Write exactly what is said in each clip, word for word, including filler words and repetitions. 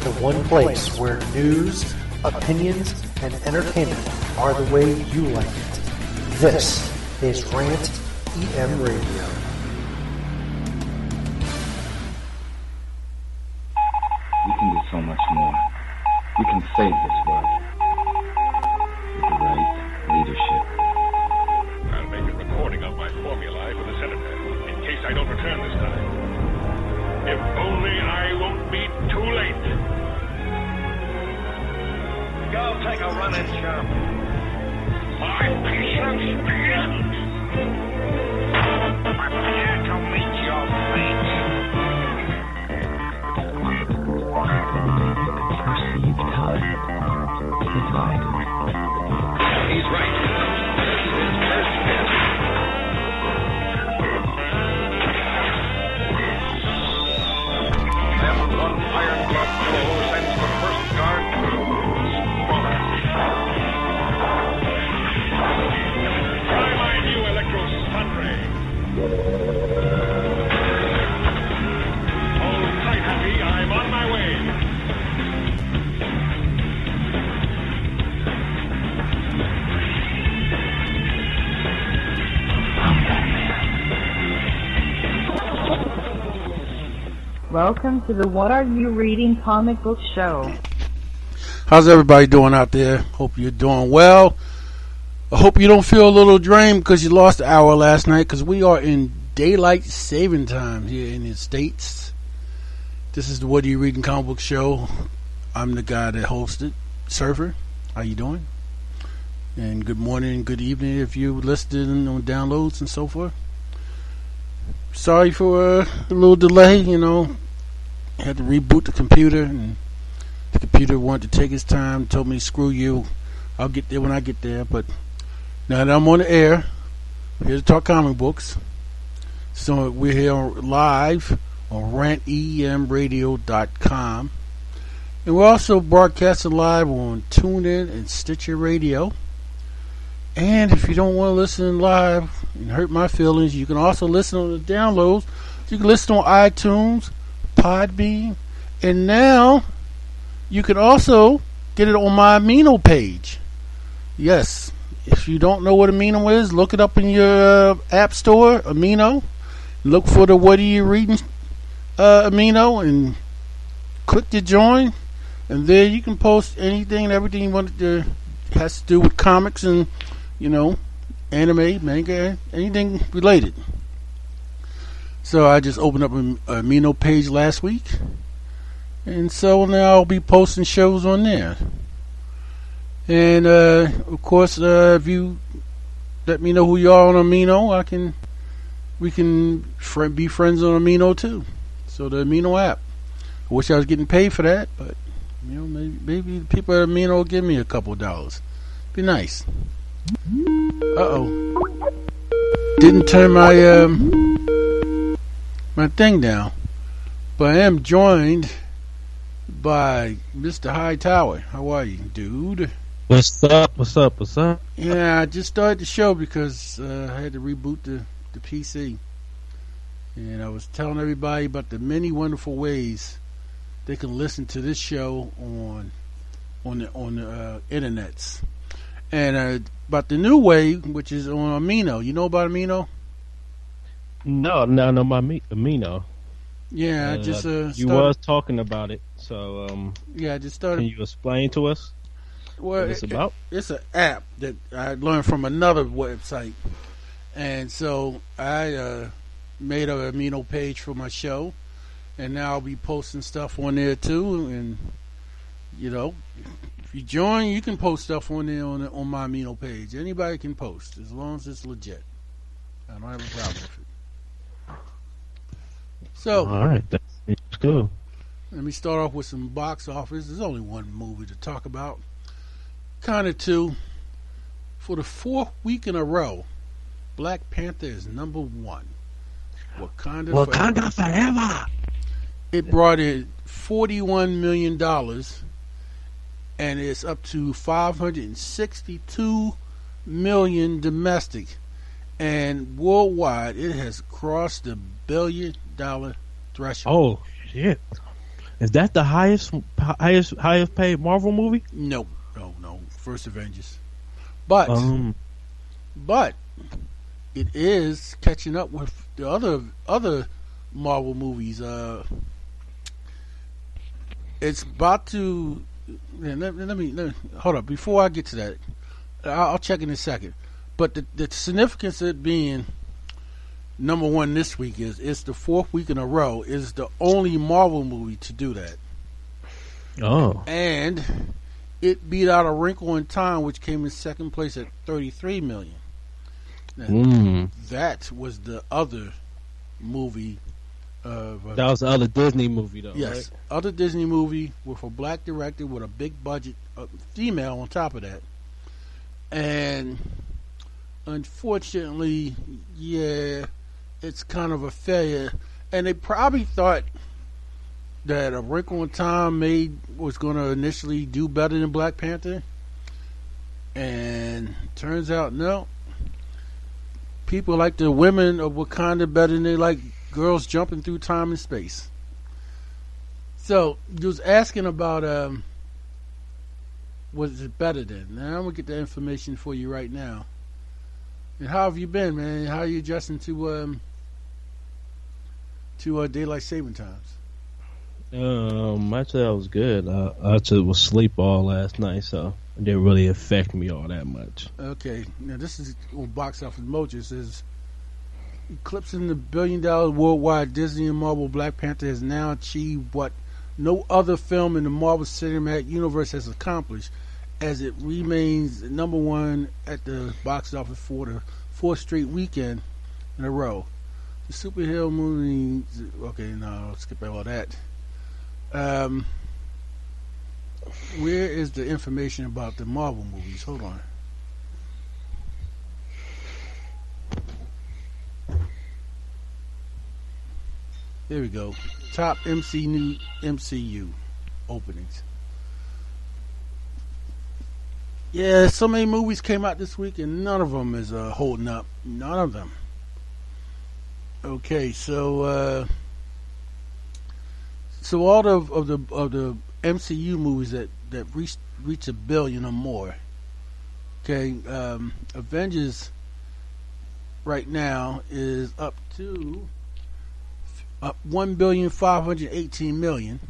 to one place where news, opinions, and entertainment are the way you like it. This is Rant E M Radio. We can do so much more. We can save this world with the right leadership. I'll make a recording of my formulae for the senator in case I don't return this time. If only I won't be too late. Go take a run and jump. My patience begins. Prepare to meet your fate. Perceived time divided. He's right. This is his first step. Then one iron glove blow sends the first guard through. Try my new electro stun ray. Hold tight, Happy. I'm on my way. Welcome to the What Are You Reading comic book show. How's everybody doing out there? Hope you're doing well. I hope you don't feel a little drained because you lost an hour last night, because we are in daylight saving time here in the States. This is the What Are You Reading comic book show. I'm the guy that hosts it, Surfer. How you doing? And good morning, good evening if you listening on downloads and so forth. Sorry for uh, a little delay, you know. I had to reboot the computer, and the computer wanted to take its time, told me, screw you, I'll get there when I get there. But now that I'm on the air, I'm here to talk comic books. So we're here live on rant e m radio dot com. And we're also broadcasting live on TuneIn and Stitcher Radio. And if you don't want to listen live and hurt my feelings, you can also listen on the downloads. You can listen on iTunes, Podbean, and now you can also get it on my Amino page. Yes, if you don't know what Amino is, look it up in your uh, app store, Amino. Look for the What Are You Reading uh, Amino and click to join. And there you can post anything and everything you want to has to do with comics and, you know, anime, manga, anything related. So I just opened up an Amino page last week, and so now I'll be posting shows on there. And uh, of course, uh, if you let me know who you are on Amino, I can we can fr- be friends on Amino too. So the Amino app. I wish I was getting paid for that, but you know, maybe, maybe the people at Amino will give me a couple of dollars. Be nice. Uh-oh. Didn't turn my um my thing down. But I am joined by Mister Hightower. How are you, dude? What's up? What's up? What's up? Yeah, I just started the show because uh, I had to reboot the, the P C. And I was telling everybody about the many wonderful ways they can listen to this show on on the on the uh, internets. And uh, about the new way, which is on Amino. You know about Amino? No, no, no, my me- Amino. Yeah, I Uh, just uh, you started, was talking about it, so um, yeah, I just started. can you explain to us Well, what it's it- about? It's an app that I learned from another website, and so I uh, made a Amino page for my show, and now I'll be posting stuff on there too. And you know, if you join, you can post stuff on there on, on my Amino page. Anybody can post as long as it's legit. I don't have a problem with it. So, All right, that's cool. let me start off with some box office. There's only one movie to talk about. Kind of two. For the fourth week in a row, Black Panther is number one. Wakanda, Wakanda forever. forever. It brought in forty-one million dollars, and it's up to five hundred sixty-two million dollars domestic. And worldwide, it has crossed the billion dollar threshold. Oh shit! Is that the highest highest highest paid Marvel movie? No, no, no. First Avengers, but Um, but it is catching up with the other other Marvel movies. Uh, it's about to. Man, let, let, me, let me hold up before I get to that. I'll, I'll check in a second. But the, the significance of it being number one this week is it's the fourth week in a row. It's the only Marvel movie to do that. oh, And it beat out A Wrinkle in Time, which came in second place at thirty-three million. Now, mm. that was the other movie. Of, uh, that was the other Disney movie, though. yes, right? other Disney movie with a black director with a big budget, uh, female on top of that. And unfortunately, yeah, it's kind of a failure. And they probably thought that A Wrinkle in Time made was going to initially do better than Black Panther, and turns out no. People like the women of Wakanda better than they like girls jumping through time and space. So you was asking about um, was it better than? Now I'm gonna get the information for you right now. And how have you been, man? How are you adjusting to um, to uh, daylight saving times? Um, actually, that was good. I, I actually was asleep all last night, so it didn't really affect me all that much. Okay, now this is on Box Office Mojo. It says eclipsing the billion dollar worldwide, Disney and Marvel Black Panther has now achieved what no other film in the Marvel Cinematic Universe has accomplished, as it remains number one at the box office for the fourth straight weekend in a row. The superhero movie. Okay, no, I'll skip all that. Um, where is the information about the Marvel movies? Hold on. There we go. Top M C U, M C U openings. Yeah, so many movies came out this week, and none of them is uh, holding up. None of them. Okay, so uh, so all of, of the of the M C U movies that that reach reach a billion or more. Okay, um, Avengers right now is up to up one billion five hundred eighteen million.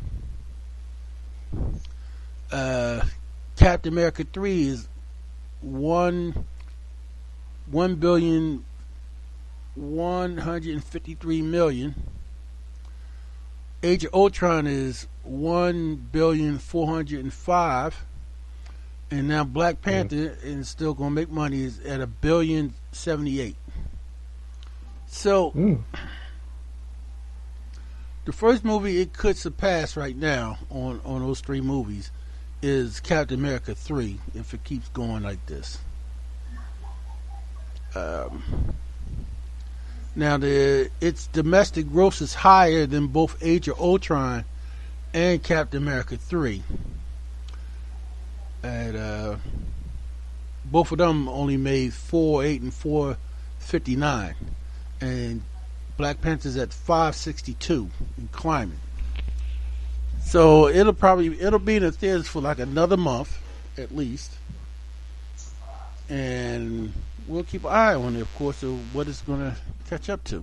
Uh, Captain America three is one one billion one hundred fifty three million. Age of Ultron is one billion four hundred and five, and now Black Panther yeah. is still gonna make money is at a billion seventy eight. So mm. the first movie it could surpass right now on, on those three movies is Captain America three if it keeps going like this. Um, now the its domestic gross is higher than both Age of Ultron and Captain America three. And uh, both of them only made four eight and four fifty nine, and Black Panther's at five sixty two and climbing. So it'll probably it'll be in the theaters for like another month at least, and we'll keep an eye on it, of course, of what it's going to catch up to.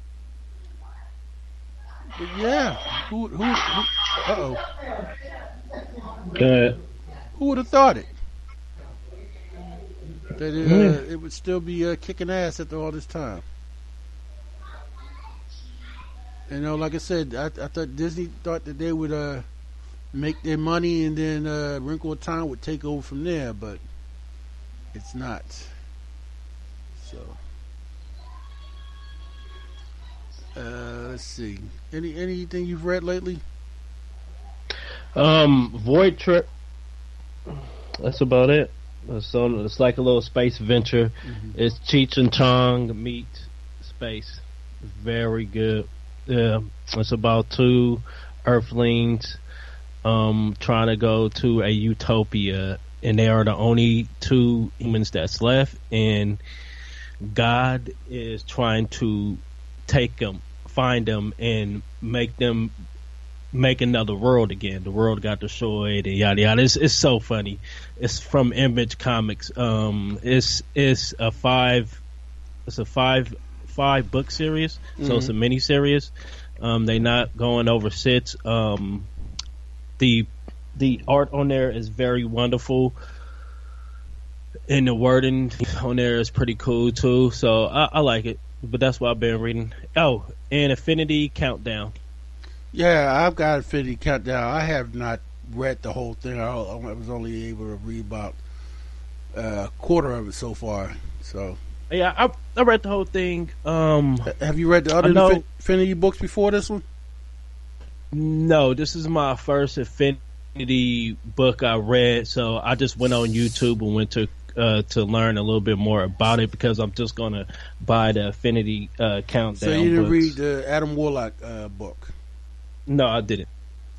But yeah, who who, who uh oh, Good. Who would have thought it that it, uh, it would still be uh, kicking ass after all this time? You know, like I said, I, I thought Disney thought that they would uh, make their money and then uh, Wrinkle in Time would take over from there, but it's not. So, uh, let's see. Any anything you've read lately? Um, Void Trip. That's about it. It's, on, it's like a little space adventure. Mm-hmm. It's Cheech and Chong meet space. Very good. Yeah, it's about two Earthlings um, trying to go to a utopia, and they are the only two humans that's left, and God is trying to take them, find them, and make them make another world again. The world got destroyed and yada yada. It's, it's so funny. It's from Image Comics. Um, it's it's a five it's a five five book series, so mm-hmm. it's a mini series. Um, they're not going over six. Um, the the art on there is very wonderful, and the wording on there is pretty cool too. So I, I like it. But that's what I've been reading. Oh, and Infinity Countdown. Yeah, I've got Infinity Countdown. I have not read the whole thing. I, I was only able to read about a quarter of it so far. So yeah, I I read the whole thing. Um, have you read the other know, Infinity books before this one? No, this is my first Infinity book I read. So I just went on YouTube and went to uh, to learn a little bit more about it because I'm just gonna buy the Infinity uh, Countdown. So you didn't books. read the Adam Warlock uh, book? No, I didn't.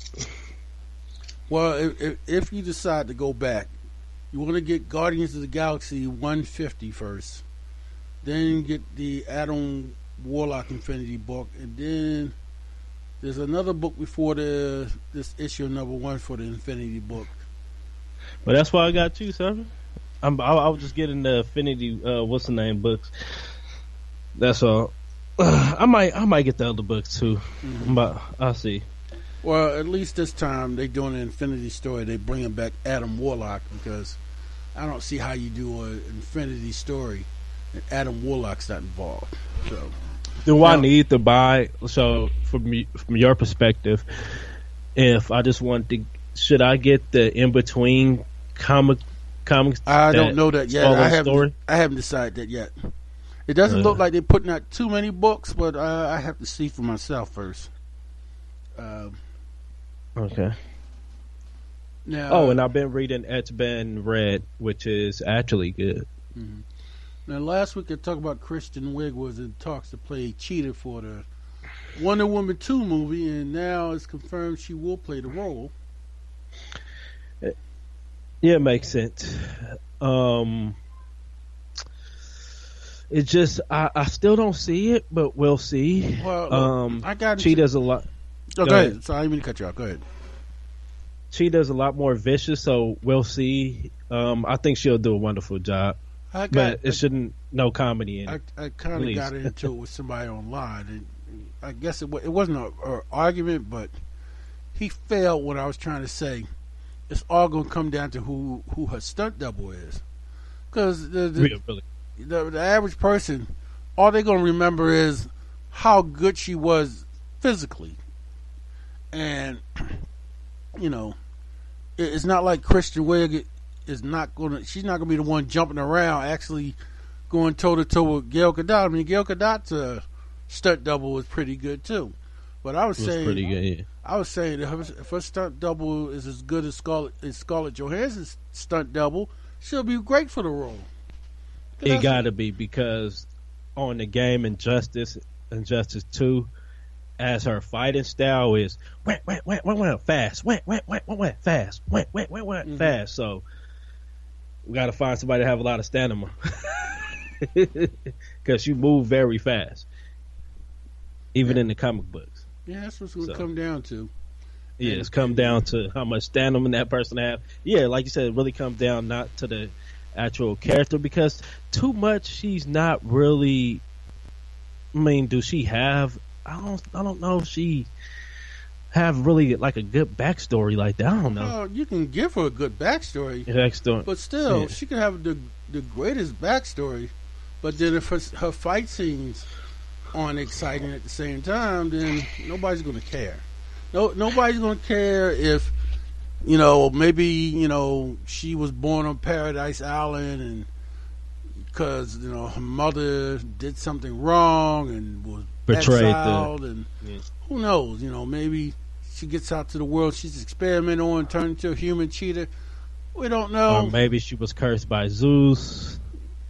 Well, if, if, if you decide to go back, you want to get Guardians of the Galaxy one fifty first, then get the Adam Warlock Infinity book, and then there's another book before the this issue number one for the Infinity book. Well, that's why I got you, son. I'm, I, I was just getting the Infinity, uh, what's the name books. That's all. I might, I might get the other books too, mm-hmm. but I'll see. Well, at least this time they doing an Infinity story. They bringing back Adam Warlock because I don't see how you do an Infinity story and Adam Warlock's not involved. So, do I need to buy? So, from from your perspective, if I just want to, should I get the in between comic comics? I don't know that yet. I haven't. Story? I haven't decided that yet. It doesn't uh, look like they're putting out too many books, but uh, I have to see for myself first. Uh, okay. Now, oh, and I've been reading It's Been Read, which is actually good. Mm-hmm. Now, last week I talked about Kristen Wiig was in talks to play Cheetah for the Wonder Woman two movie, and now it's confirmed she will play the role. Yeah, it makes sense. Um... It just, I, I still don't see it, but we'll see. Well, um, I got Cheetah's a lot. Oh, go, go ahead. ahead. Sorry, I didn't mean to cut you off. Go ahead. Cheetah's a lot more vicious, so we'll see. Um, I think she'll do a wonderful job. I got, but it I, shouldn't, no comedy in I, it. I kind of got into it with somebody online. And I guess it, it wasn't an argument, but he failed what I was trying to say. It's all going to come down to who, who her stunt double is. Because the, the Real, really. The, the average person, all they're going to remember is how good she was physically. And, you know, it, it's not like Kristen Wiig is not going to, she's not going to be the one jumping around actually going toe-to-toe with Gal Gadot. I mean, Gal Gadot's uh, stunt double was pretty good, too. But I was, was saying, pretty good, yeah. I was saying if her, if her stunt double is as good as Scarlett, as Scarlett Johansson's stunt double, she'll be great for the role. It gotta be, because on the game Injustice, Injustice two, as her fighting style is went, went, went, went, went, fast, went, went, went, went, went, fast, went, went, went, went, mm-hmm. fast. So we gotta find somebody to have a lot of stamina, because she move very fast, even yeah. in the comic books. Yeah, that's what's gonna so, come down to. Yeah, and, it's come down to how much stamina that person have. Yeah, like you said, it really comes down not to the actual character, because too much she's not really, I mean, do she have, I don't I don't know if she have really like a good backstory like that. I don't know. Well, you can give her a good backstory, backstory. but still yeah. she can have the the greatest backstory, but then if her, her fight scenes aren't exciting at the same time, then nobody's going to care. No, nobody's going to care if, you know, maybe, you know, she was born on Paradise Island and because, you know, her mother did something wrong and was betrayed exiled the, and yeah. who knows, you know, maybe she gets out to the world, she's experimenting on, turned into a human cheetah. We don't know. Or maybe she was cursed by Zeus.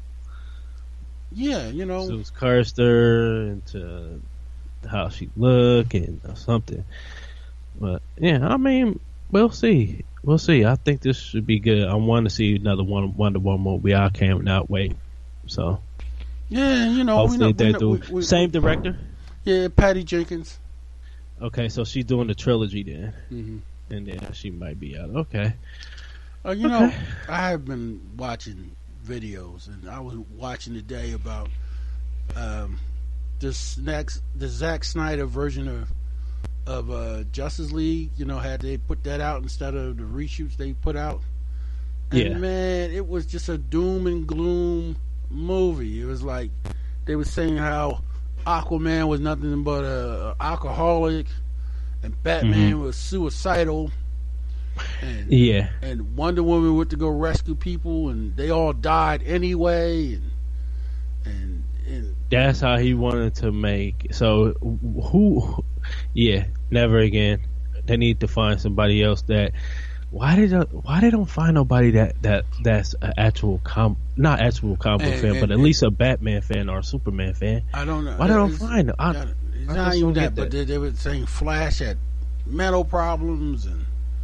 Yeah, you know. Zeus cursed her into how she looked and or something. But, yeah, I mean, we'll see. We'll see. I think this should be good. I want to see another one, Wonder Woman movie. I cannot wait. So, yeah, you know, hopefully we know, they we know, do. we, we, Same director? Yeah, Patty Jenkins. Okay, so she's doing the trilogy then, Mm-hmm. and then she might be out. Okay. Uh, you Okay. know, I have been watching videos, and I was watching today about um, this next the Zack Snyder version of of uh, Justice League. You know, had they put that out instead of the reshoots they put out. And Yeah. man, it was just a doom and gloom movie. It was like they were saying how Aquaman was nothing but a, a alcoholic, and Batman Mhm. was suicidal, and Yeah. and Wonder Woman went to go rescue people, and they all died anyway, and and, and That's how he wanted to make. So who? Yeah, never again. They need to find somebody else that. Why did why they don't find nobody that, that that's an actual com not actual comic book And- fan, and- but at least a Batman fan or a Superman fan? I don't know. Why they don't It's- find them? I, It's I not just even don't that, get but that. they, they were saying Flash had mental problems, and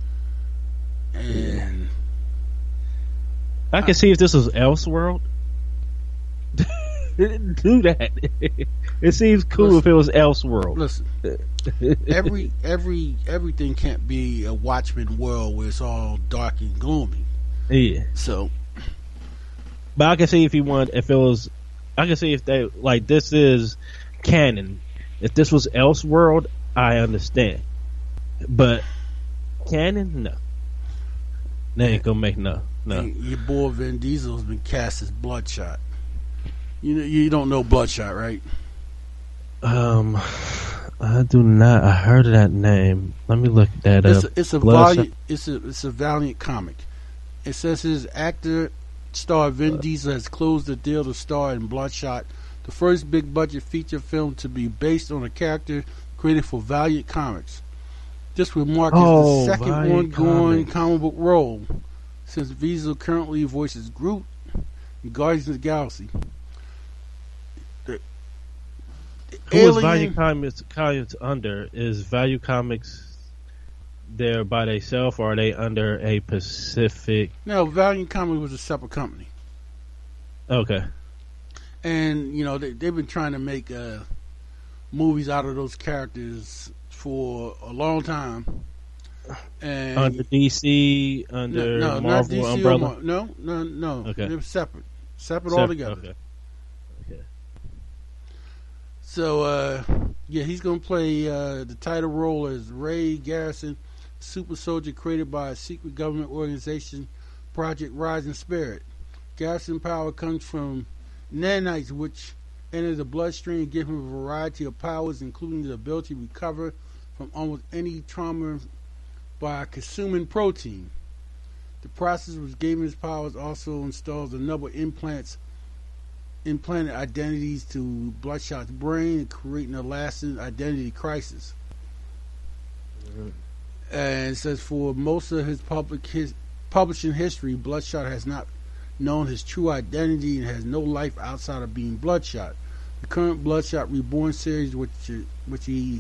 and I can see if this was Elseworld. Do that. It seems cool Listen. if it was Elseworld. listen, every every everything can't be a Watchmen world where it's all dark and gloomy. Yeah, So but I can see if he wanted, if it was, I can see if they like this is canon. If this was Elseworld, I understand. But canon, no, they ain't gonna make no, no. your boy Vin Diesel has been cast as Bloodshot. You know, you don't know Bloodshot, right? Um, I do not. I heard of that name. Let me look that It's up. a, it's a Bloodshot. valiant it's a it's a valiant comic. It says his actor star Vin Diesel has closed the deal to star in Bloodshot, the first big budget feature film to be based on a character created for Valiant Comics. This will mark Oh, his second Valiant ongoing Comics. comic book role, since Diesel currently voices Groot in Guardians of the Galaxy. The- the Who is alien- Value Comics, Comics under? Is Value Comics there by themselves, or are they under a Pacific? No, Valiant Comics was a separate company. Okay. And you know they, they've been trying to make uh, movies out of those characters for a long time. And Under D C, under no, no, not Marvel D C or umbrella. Mar- no, no, no. Okay. They're separate, separate, Separate, altogether. Okay. Okay. So uh, yeah, he's gonna play uh, the title role as Ray Garrison, super soldier created by a secret government organization, Project Rising Spirit. Garrison power comes from nanites, which enter the bloodstream and give him a variety of powers, including the ability to recover from almost any trauma by consuming protein. The process which gave him his powers also installs a number of implants, implanted identities to Bloodshot's brain, creating a lasting identity crisis. And it says for most of his public his publishing history, Bloodshot has not known his true identity and has no life outside of being Bloodshot. The current Bloodshot Reborn series, which which he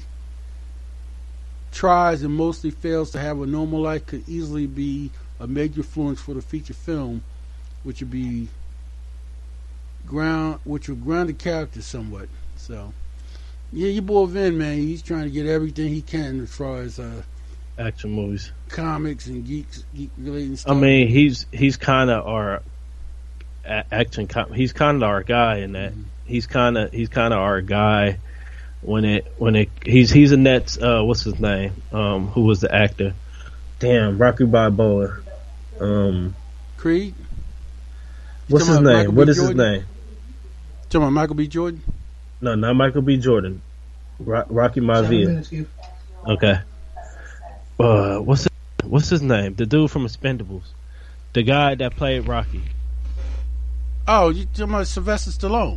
tries and mostly fails to have a normal life, could easily be a major influence for the feature film, which would be ground, which would ground the character somewhat. So, yeah, your boy Vin, man, he's trying to get everything he can as far as uh, Action movies. comics and geeks, geek related stuff. I mean, he's he's kind of our a- action. Com- he's kind of our guy in that. Mhm. He's kind of he's kind of our guy when it when it he's he's a Nets. Uh, what's his name? Um, who was the actor? Damn, Rocky Balboa. Um, Creed. You what's his talking about name? Michael What B. is his Jordan? name? Talking about Michael B. Jordan. No, not Michael B. Jordan. Ro- Rocky Maivia. Okay. Uh, what's his, what's his name? The dude from Expendables, the guy that played Rocky. Oh, you talking about Sylvester Stallone?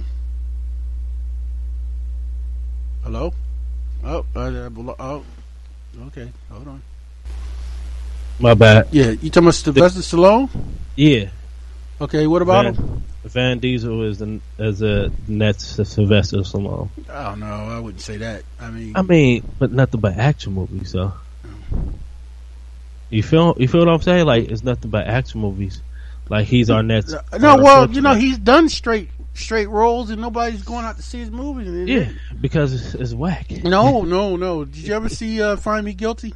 Hello. Oh, uh, oh, okay. Hold on. My bad. Yeah, you talking about Sylvester Stallone? Yeah. Okay, what about Van, him? Van Diesel is the as a Nets Sylvester Stallone. I don't know. I wouldn't say that. I mean, I mean, but nothing but action movies, so. You feel you feel what I'm saying? Like it's nothing but action movies. Like he's our next. No, well, you know, he's done straight straight roles, and nobody's going out to see his movies. Yeah, because it's, it's whack. No, no, no. Did you ever see uh, Find Me Guilty?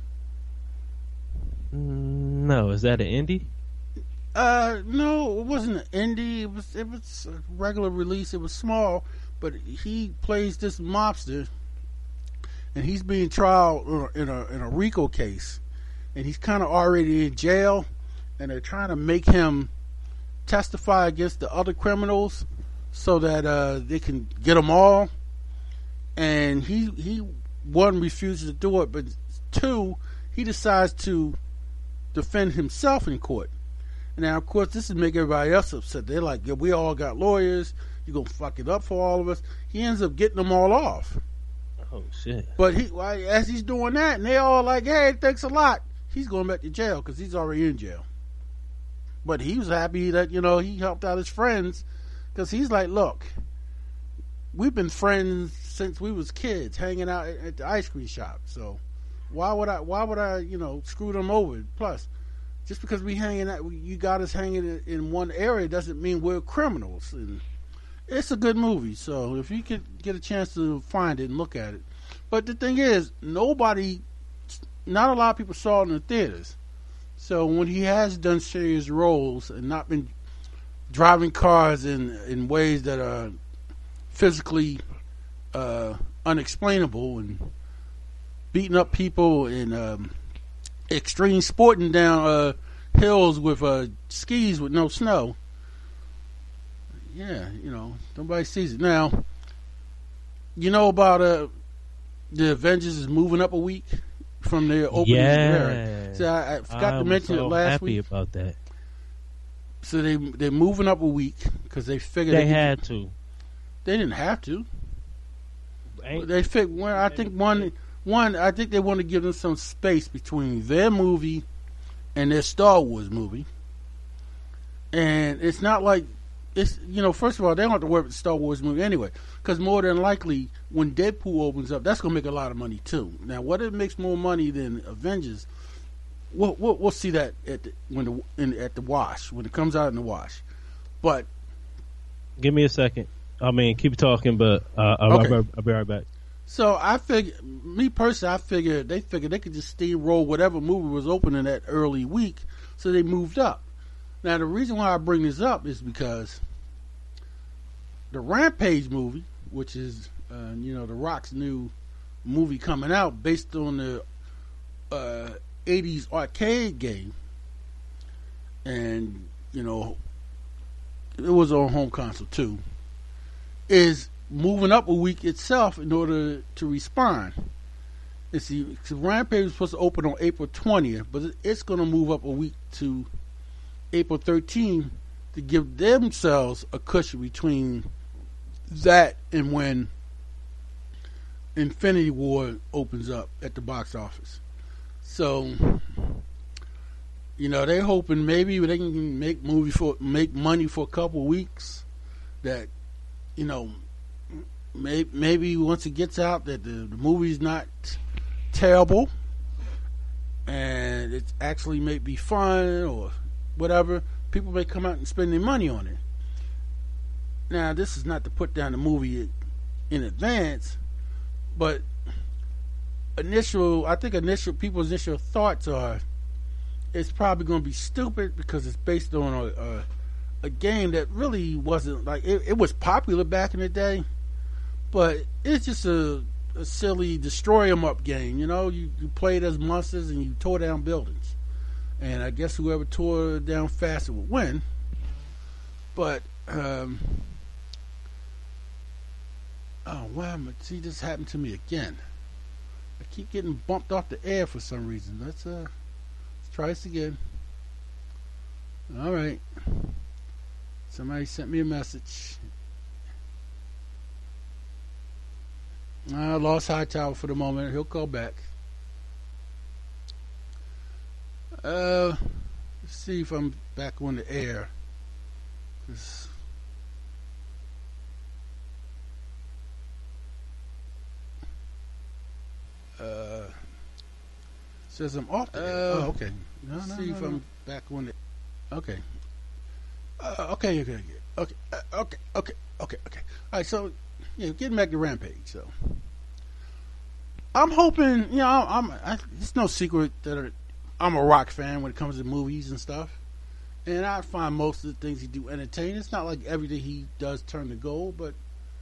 No, is that an indie? Uh, no, it wasn't an indie. It was it was a regular release. It was small, but he plays this mobster, and he's being tried in a in a RICO case, and he's kind of already in jail, and they're trying to make him testify against the other criminals so that uh, they can get them all. And he he one refuses to do it, but two, he decides to defend himself in court. Now, of course, this is making everybody else upset. They're like, yeah, we all got lawyers. You're going to fuck it up for all of us. He ends up getting them all off. Oh, shit. But he, as he's doing that, and they all like, hey, thanks a lot, he's going back to jail because he's already in jail. But he was happy that, you know, he helped out his friends because he's like, look, we've been friends since we was kids, hanging out at the ice cream shop. So why would I, why would I, you know, screw them over? Plus, just because we hanging out, you got us hanging in one area doesn't mean we're criminals. And it's a good movie, so if you could get a chance to find it and look at it. But the thing is, nobody, not a lot of people saw it in the theaters. So when he has done serious roles and not been driving cars in in ways that are physically uh, unexplainable and beating up people and um, extreme sporting down uh, hills with uh, skis with no snow. Yeah, you know, nobody sees it. Now, you know about uh, the Avengers is moving up a week from their opening. Yeah. So I, I forgot I to mention so it last happy week. about that. So they they're moving up a week because they figured They they had to. They didn't have to. Ain't- They figured. Well, I think one one. I think they want to give them some space between their movie and their Star Wars movie. And it's not like it's you know. First of all, they don't have to worry about the Star Wars movie anyway, because more than likely when Deadpool opens up, that's gonna make a lot of money too. Now, whether it makes more money than Avengers, we'll we'll, we'll see that at the, when the in, at the wash when it comes out in the wash. But Give me a second. I mean, keep talking, but uh, I'll, Okay. I'll, I'll be right back. So I figure, me personally, I figured they figured they could just steamroll whatever movie was opening that early week, so they moved up. Now the reason why I bring this up is because the Rampage movie, which is uh, you know The Rock's new movie coming out based on the uh, eighties arcade game, and you know it was on home console too, is moving up a week itself in order to respond. It's the so Rampage was supposed to open on April twentieth, but it's going to move up a week to April thirteenth to give themselves a cushion between that and when Infinity War opens up at the box office. So, you know, they're hoping maybe they can make movie for make money for a couple of weeks. That, you know, may, maybe once it gets out that the, the movie's not terrible and it actually may be fun or whatever, people may come out and spend their money on it. Now, this is not to put down the movie in advance, but initial, I think initial people's initial thoughts are it's probably going to be stupid because it's based on a, a, a game that really wasn't like it, it was popular back in the day, but it's just a, a silly destroy 'em up game. You know, you, you played as monsters and you tore down buildings, and I guess whoever tore down faster would win. But um, oh wow, see, this happened to me again. I keep getting bumped off the air for some reason. Let's uh, let's try this again. All right. Somebody sent me a message. I lost Hightower for the moment. He'll call back. Uh, let's see if I'm back on the air. 'Cause Uh, says I'm off the air. Oh, okay. Let's see if I'm back on the. Okay. Uh, okay, okay, okay, okay, uh, okay, okay, okay, okay. All right, so yeah, getting back to Rampage. So I'm hoping, you know, I'm. I, it's no secret that I'm a Rock fan when it comes to movies and stuff, and I find most of the things he do entertaining. It's not like everything he does turn to gold, but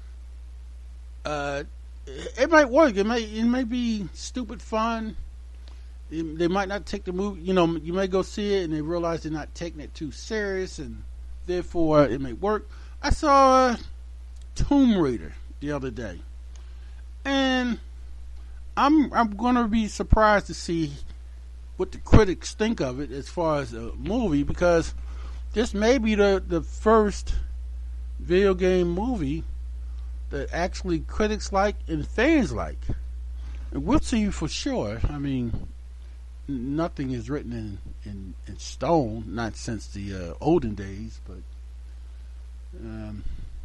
uh, it, it might work. It may it may be stupid fun. It, they might not take the movie. You know, you may go see it and they realize they're not taking it too serious, and therefore it may work. I saw uh, Tomb Raider the other day, and I'm I'm gonna be surprised to see what the critics think of it as far as a movie, because this may be the the first video game movie that actually critics like and fans like. And we'll see for sure. I mean, nothing is written in, in, in stone, not since the uh, olden days, but um,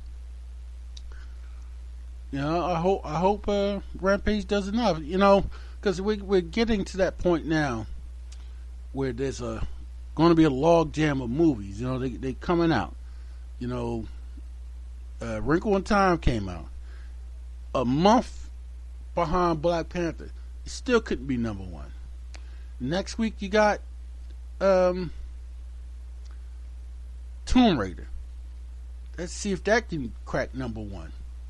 you know, I hope I hope uh, Rampage does enough. You know, because we, we're getting to that point now where there's a going to be a log jam of movies. You know, they they coming out. You know, uh, Wrinkle in Time came out a month behind Black Panther. It still couldn't be number one. Next week you got um, Tomb Raider. Let's see if that can crack number one.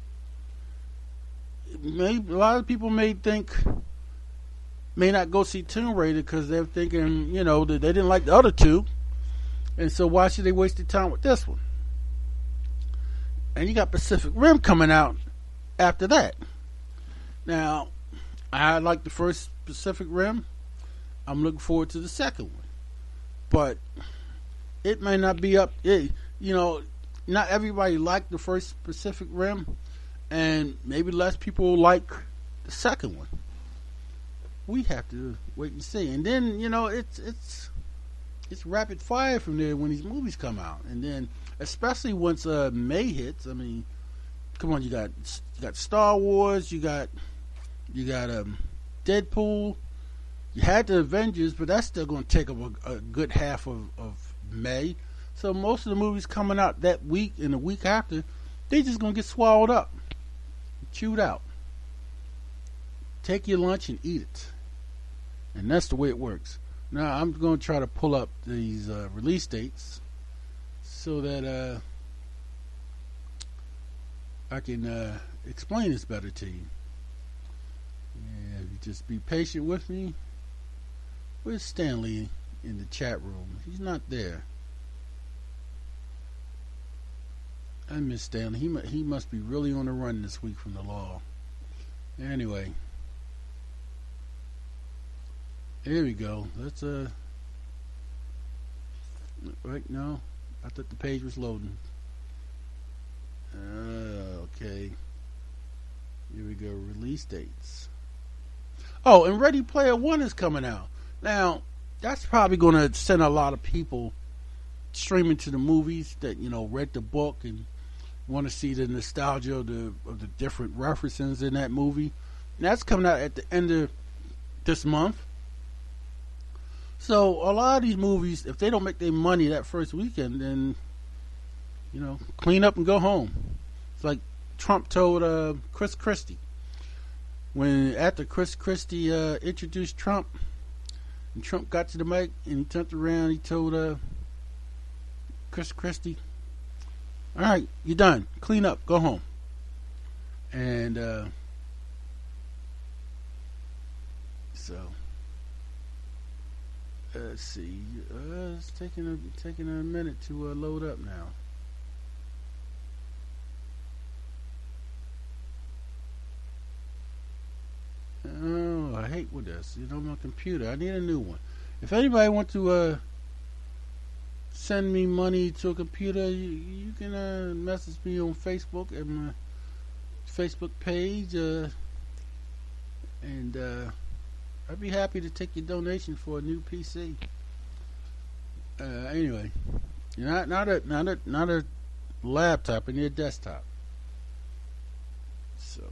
May, a lot of people may think, may not go see Tomb Raider because they're thinking, you know, that they didn't like the other two, and so why should they waste their time with this one? And you got Pacific Rim coming out after that. Now, I like the first Pacific Rim. I'm looking forward to the second one, but it may not be up. It, you know, not everybody liked the first Pacific Rim, and maybe less people like the second one. We have to wait and see. And then, you know, it's it's it's rapid fire from there when these movies come out, and then especially once uh, May hits. I mean, come on, you got you got Star Wars, you got you got um, Deadpool. You had the Avengers, but that's still going to take up a, a good half of, of May. So most of the movies coming out that week and the week after, they just going to get swallowed up, chewed out. Take your lunch and eat it. And that's the way it works. Now, I'm going to try to pull up these uh, release dates so that uh, I can uh, explain this better to you. Yeah, if you just be patient with me. Where's Stanley in the chat room? He's not there. I miss Stanley. He he must be really on the run this week from the law. Anyway, here we go. Let's uh. Right now, I thought the page was loading. Uh, okay. Here we go. Release dates. Oh, and Ready Player One is coming out. Now, that's probably going to send a lot of people streaming to the movies that, you know, read the book and want to see the nostalgia of the, of the different references in that movie. And that's coming out at the end of this month. So, a lot of these movies, if they don't make their money that first weekend, then, you know, clean up and go home. It's like Trump told uh, Chris Christie. When, after Chris Christie uh, introduced Trump, and Trump got to the mic and he turned around, he told uh, Chris Christie, all right, you're done. Clean up. Go home. And uh, so, uh, let's see. Uh, it's taking a, taking a minute to uh, load up now. Oh, I hate with this. You know, my computer. I need a new one. If anybody wants to uh, send me money to a computer, you, you can uh, message me on Facebook at my Facebook page, uh, and uh, I'd be happy to take your donation for a new P C. Uh, anyway, not not a not a not a laptop, I need a desktop. So.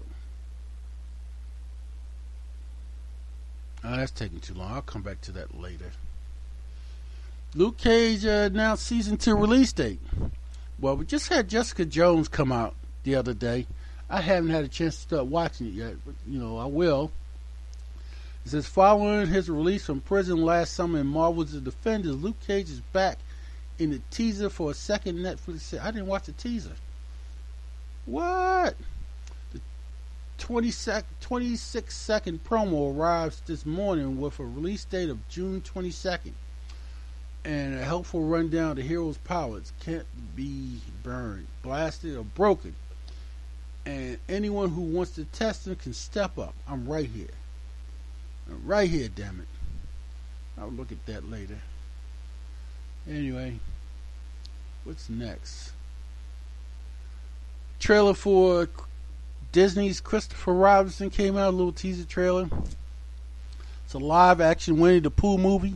Oh, that's taking too long. I'll come back to that later. Luke Cage uh, announced season two release date. Well, we just had Jessica Jones come out the other day. I haven't had a chance to start watching it yet, but you know I will. It says following his release from prison last summer in Marvel's The Defenders, Luke Cage is back in the teaser for a second Netflix. I didn't watch the teaser. What? The twenty-six second promo arrives this morning with a release date of June twenty-second. And a helpful rundown of the hero's powers can't be burned, blasted, or broken. And anyone who wants to test them can step up. I'm right here. I'm right here, damn it. I'll look at that later. Anyway, what's next? Trailer for Disney's Christopher Robinson came out, a little teaser trailer. It's a live action Winnie the Pooh movie.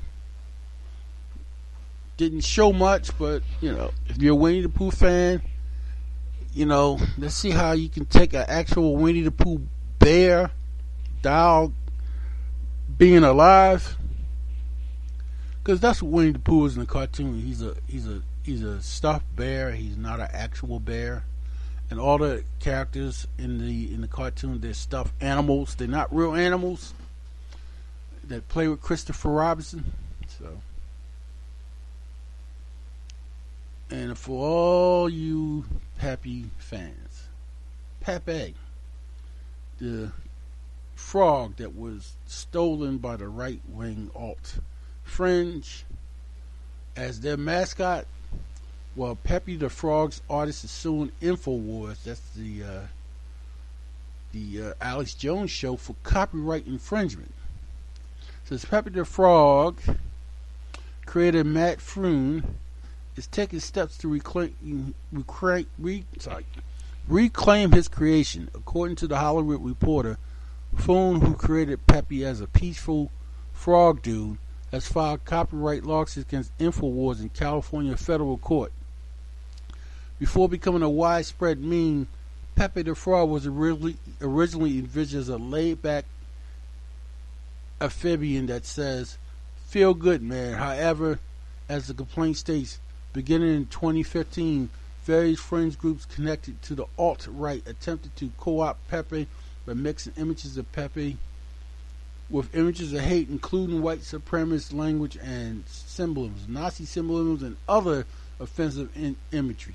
Didn't show much, but you know, if you're a Winnie the Pooh fan, you know, let's see how you can take an actual Winnie the Pooh bear doll being alive, because that's what Winnie the Pooh is in the cartoon. He's a he's a he's a stuffed bear. He's not an actual bear. And all the characters in the in the cartoon, they're stuffed animals. They're not real animals that play with Christopher Robinson. So, and for all you Pepe fans, Pepe, the frog that was stolen by the right-wing alt Fringe as their mascot. Well, Pepe the Frog's artist is suing InfoWars. That's the uh, the uh, Alex Jones show for copyright infringement. Says Pepe the Frog creator Matt Froon is taking steps to reclaim, reclaim, re, sorry, reclaim his creation. According to the Hollywood Reporter, Froon, who created Pepe as a peaceful frog dude, has filed copyright lawsuits against InfoWars in California federal court. Before becoming a widespread meme, Pepe the Frog was originally, originally envisioned as a laid-back amphibian that says, "Feel good, man." However, as the complaint states, beginning in twenty fifteen, various fringe groups connected to the alt-right attempted to co-opt Pepe by mixing images of Pepe with images of hate, including white supremacist language and symbolisms, Nazi symbolisms, and other offensive in- imagery.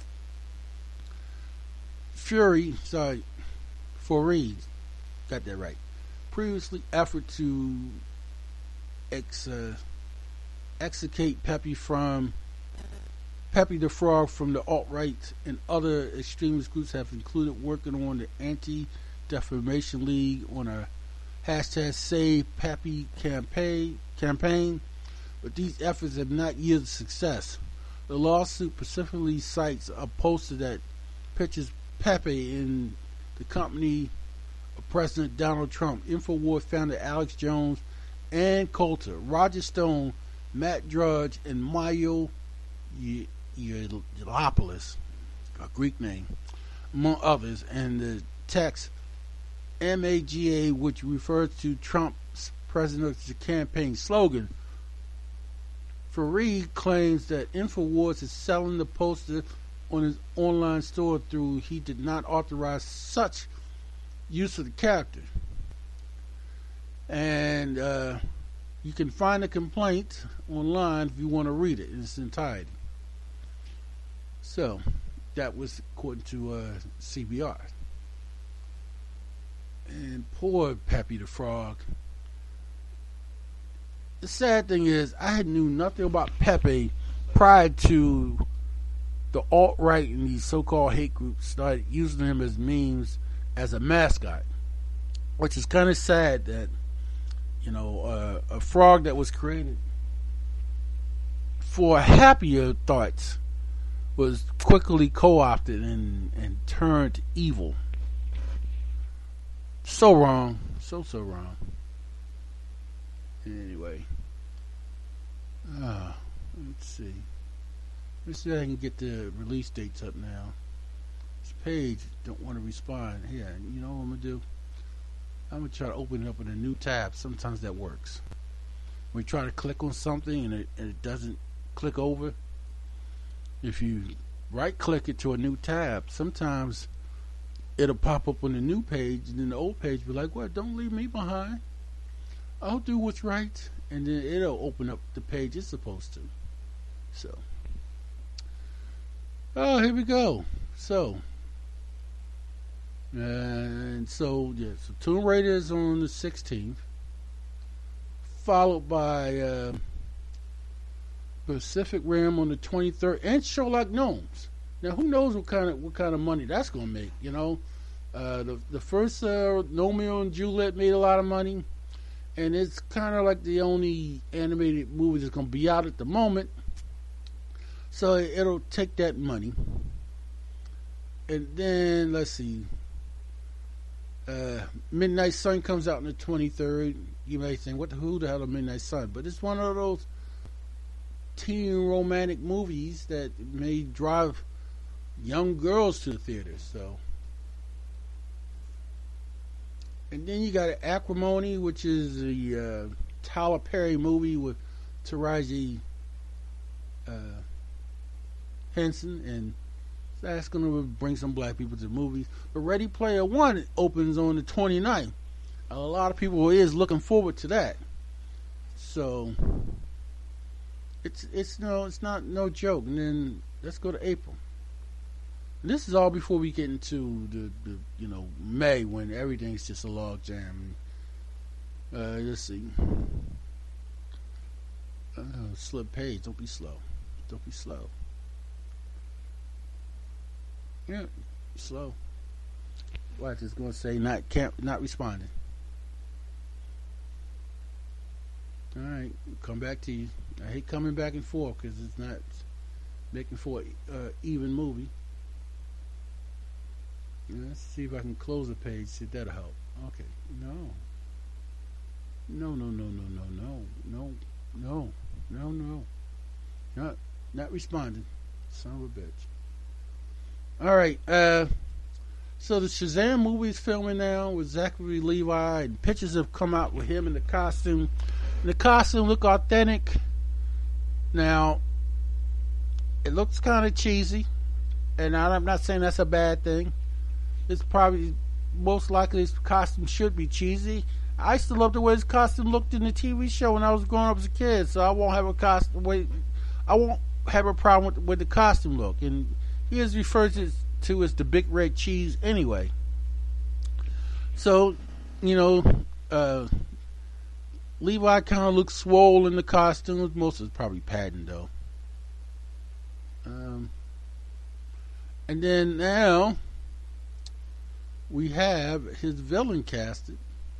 Fury, sorry, Fury, got that right. Previously effort to ex, uh, extricate Pepe from Pepe the Frog from the alt-right and other extremist groups have included working on the Anti-Defamation League on a hashtag Save Pepe campaign, campaign, but these efforts have not yielded success. The lawsuit specifically cites a poster that pictures Pepe in the company of President Donald Trump. InfoWars founder Alex Jones, Ann Coulter, Roger Stone, Matt Drudge, and Mayo Yiannopoulos, a Greek name, among others, and the text MAGA, which refers to Trump's presidential campaign slogan. Fareed claims that InfoWars is selling the poster on his online store through he did not authorize such use of the character. And uh, you can find the complaint online if you want to read it in its entirety. So, that was according to uh, C B R. And poor Pepe the Frog. The sad thing is, I knew nothing about Pepe prior to the alt-right and these so-called hate groups started using him as memes as a mascot, which is kind of sad that, you know, uh, a frog that was created for happier thoughts was quickly co-opted and, and turned evil. So wrong. So, so wrong. Anyway. Uh, let's see. Let's see if I can get the release dates up now. This page don't want to respond. Here, you know what I'm going to do? I'm going to try to open it up in a new tab. Sometimes that works. We try to click on something and it, and it doesn't click over. If you right-click it to a new tab, sometimes it'll pop up on the new page, and then the old page be like, "What? Don't leave me behind. I'll do what's right," and then it'll open up the page it's supposed to. So, oh, here we go. So, and so yeah, so Tomb Raider is on the sixteenth, followed by uh, Pacific Rim on the twenty-third, and Sherlock Gnomes. Now, who knows what kind of what kind of money that's gonna make? You know, uh, the the first uh, Romeo and Juliet made a lot of money, and it's kind of like the only animated movie that's gonna be out at the moment. So it'll take that money, and then let's see. Uh, Midnight Sun comes out on the twenty-third. You may think, "What the who the hell is Midnight Sun?" But it's one of those teen romantic movies that may drive young girls to the theaters. So, and then you got Acrimony, which is the uh, Tyler Perry movie with Taraji uh, Henson, and that's going to bring some black people to the movies. But Ready Player One opens on the twenty-ninth. A lot of people is looking forward to that. So it's it's no it's not no joke. And then let's go to April. And this is all before we get into the, the you know May, when everything's just a log jam. Uh, let's see. Uh, slip page. Don't be slow. Don't be slow. Yeah, slow. Watch, it's gonna say not can't not responding. All right, come back to you. I hate coming back and forth because it's not making for an uh, even movie. Let's see if I can close the page. See if that'll help. Okay, no, no, no, no, no, no, no, no, no, no, no, not not responding. Son of a bitch. All right, uh, so the Shazam movie is filming now with Zachary Levi, and pictures have come out with him in the costume. And the costume look authentic. Now, it looks kind of cheesy, and I'm not saying that's a bad thing. It's probably most likely his costume should be cheesy. I used to love the way his costume looked in the T V show when I was growing up as a kid, so I won't have a costume. Wait, I won't have a problem with, with the costume look. And he is referred to, to as the Big Red Cheese anyway. So, you know, uh, Levi kind of looks swole in the costumes. Most of it's probably padding, though. Um, and then now we have his villain casted.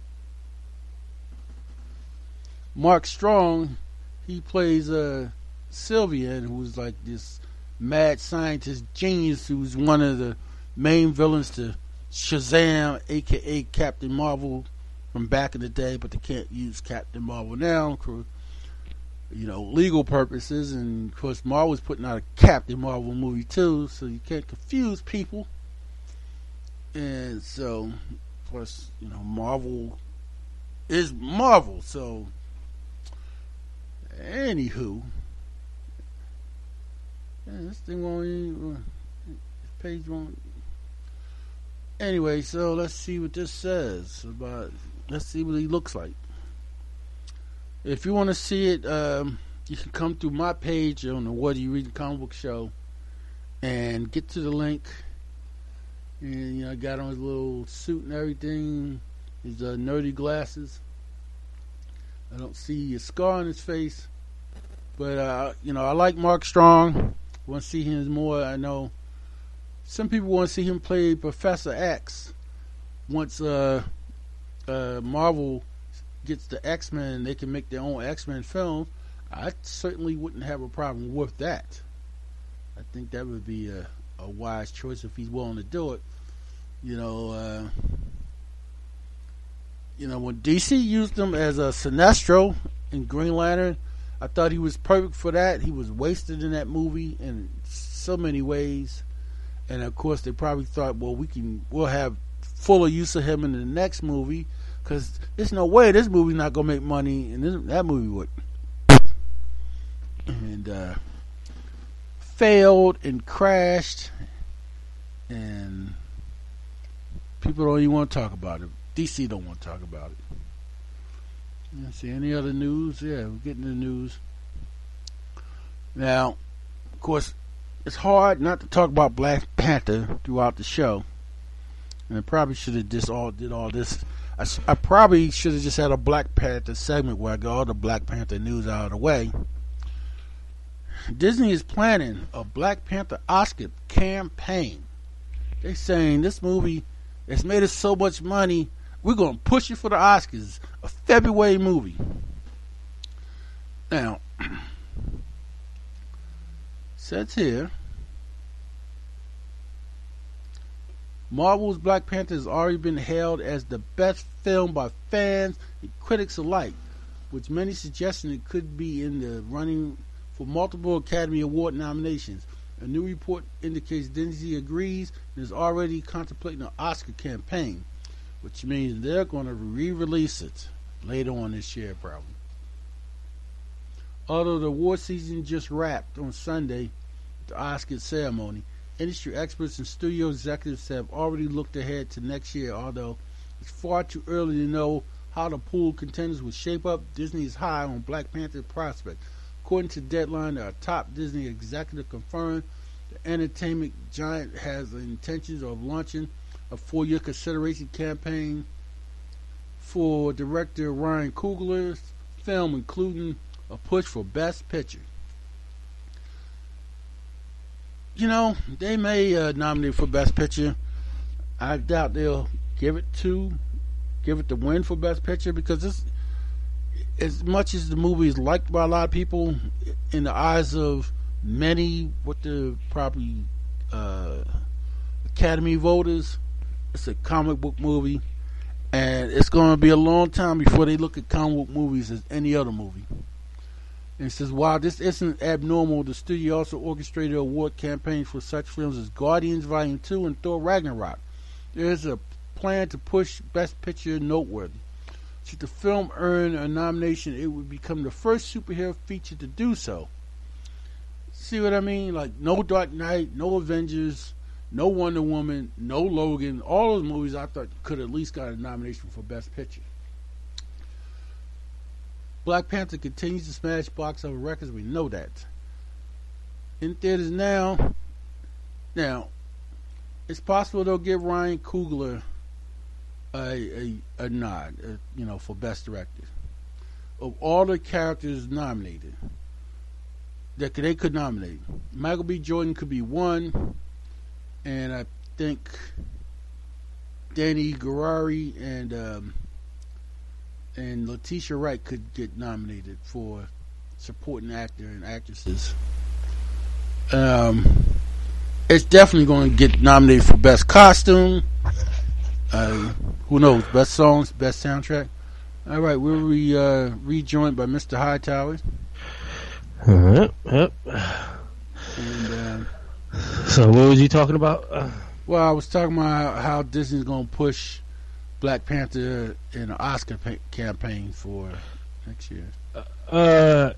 Mark Strong, he plays uh, Sylvian, who's like this mad scientist genius who's one of the main villains to Shazam, aka Captain Marvel, from back in the day, but they can't use Captain Marvel now for, you know, legal purposes. And of course Marvel's putting out a Captain Marvel movie too, so you can't confuse people. And so, of course, you know, Marvel is Marvel. So anywho, yeah, this thing won't even, this page won't. Anyway, so let's see what this says about. Let's see what he looks like. If you want to see it, um, you can come through my page on the What Are You Reading Comic Book Show and get to the link. And you know, I got on his little suit and everything, his uh, nerdy glasses. I don't see a scar on his face, but uh, you know, I like Mark Strong. Want to see him more. I know some people want to see him play Professor X once uh, uh, Marvel gets the X-Men and they can make their own X-Men film. I certainly wouldn't have a problem with that. I think that would be a, a wise choice if he's willing to do it. You know, uh, you know, when D C used him as a Sinestro in Green Lantern, I thought he was perfect for that. He was wasted in that movie in so many ways. And of course, they probably thought, well, we can, we'll have fuller use of him in the next movie, because there's no way this movie's not gonna make money, and this, that movie would. and uh, failed and crashed, and people don't even want to talk about it. D C don't want to talk about it. Let's see, any other news? Yeah, we're getting the news. Now, of course, it's hard not to talk about Black Panther throughout the show. And I probably should have just all did all this. I, I probably should have just had a Black Panther segment where I got all the Black Panther news out of the way. Disney is planning a Black Panther Oscar campaign. They're saying this movie has made us so much money, we're going to push it for the Oscars. A February movie. Now, says here, Marvel's Black Panther has already been hailed as the best film by fans and critics alike, with many suggesting it could be in the running for multiple Academy Award nominations. A new report indicates Disney agrees and is already contemplating an Oscar campaign, which means they're going to re-release it later on this year, probably. Although the award season just wrapped on Sunday, the Oscar ceremony, industry experts and studio executives have already looked ahead to next year, although it's far too early to know how the pool of contenders will shape up. Disney is high on Black Panther prospect. According to Deadline, a top Disney executive confirmed the entertainment giant has the intentions of launching a four-year consideration campaign for director Ryan Coogler's film, including a push for Best Picture. You know, they may uh, nominate for Best Picture. I doubt they'll give it to, give it the win for Best Picture, because this, as much as the movie is liked by a lot of people, in the eyes of many, what the probably uh, Academy voters, it's a comic book movie, and it's going to be a long time before they look at comic book movies as any other movie. And it says, while this isn't abnormal, the studio also orchestrated award campaigns for such films as Guardians Volume two and Thor Ragnarok. There is a plan to push Best Picture noteworthy. Should the film earn a nomination, it would become the first superhero feature to do so. See what I mean? Like, no Dark Knight, no Avengers, no Wonder Woman, no Logan. All those movies I thought could at least got a nomination for Best Picture. Black Panther continues to smash box office records. We know that. In theaters now. Now, it's possible they'll give Ryan Coogler a a, a nod, uh, you know, for Best Director. Of all the characters nominated, that they could nominate, Michael B. Jordan could be one, and I think Danny Gurari and um, and Letitia Wright could get nominated for supporting actor and actresses. Um, it's definitely going to get nominated for Best Costume. Uh, who knows? Best Songs, Best Soundtrack. All right, we'll be uh, rejoined by Mister Hightower. Yep, yep. And, uh, so what was you talking about? Uh, well, I was talking about how Disney's going to push Black Panther in an Oscar pa- campaign for next year. Uh,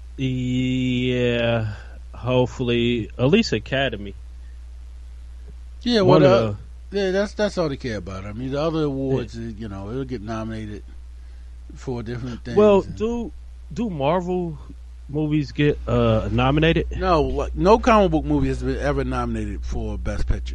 yeah. Hopefully, at least Academy. Yeah, well, uh, of, yeah, that's that's all they care about. I mean, the other awards, yeah. you know, it'll get nominated for different things. Well, and, do do Marvel movies get uh, nominated? No, like, no comic book movie has been ever nominated for Best Picture.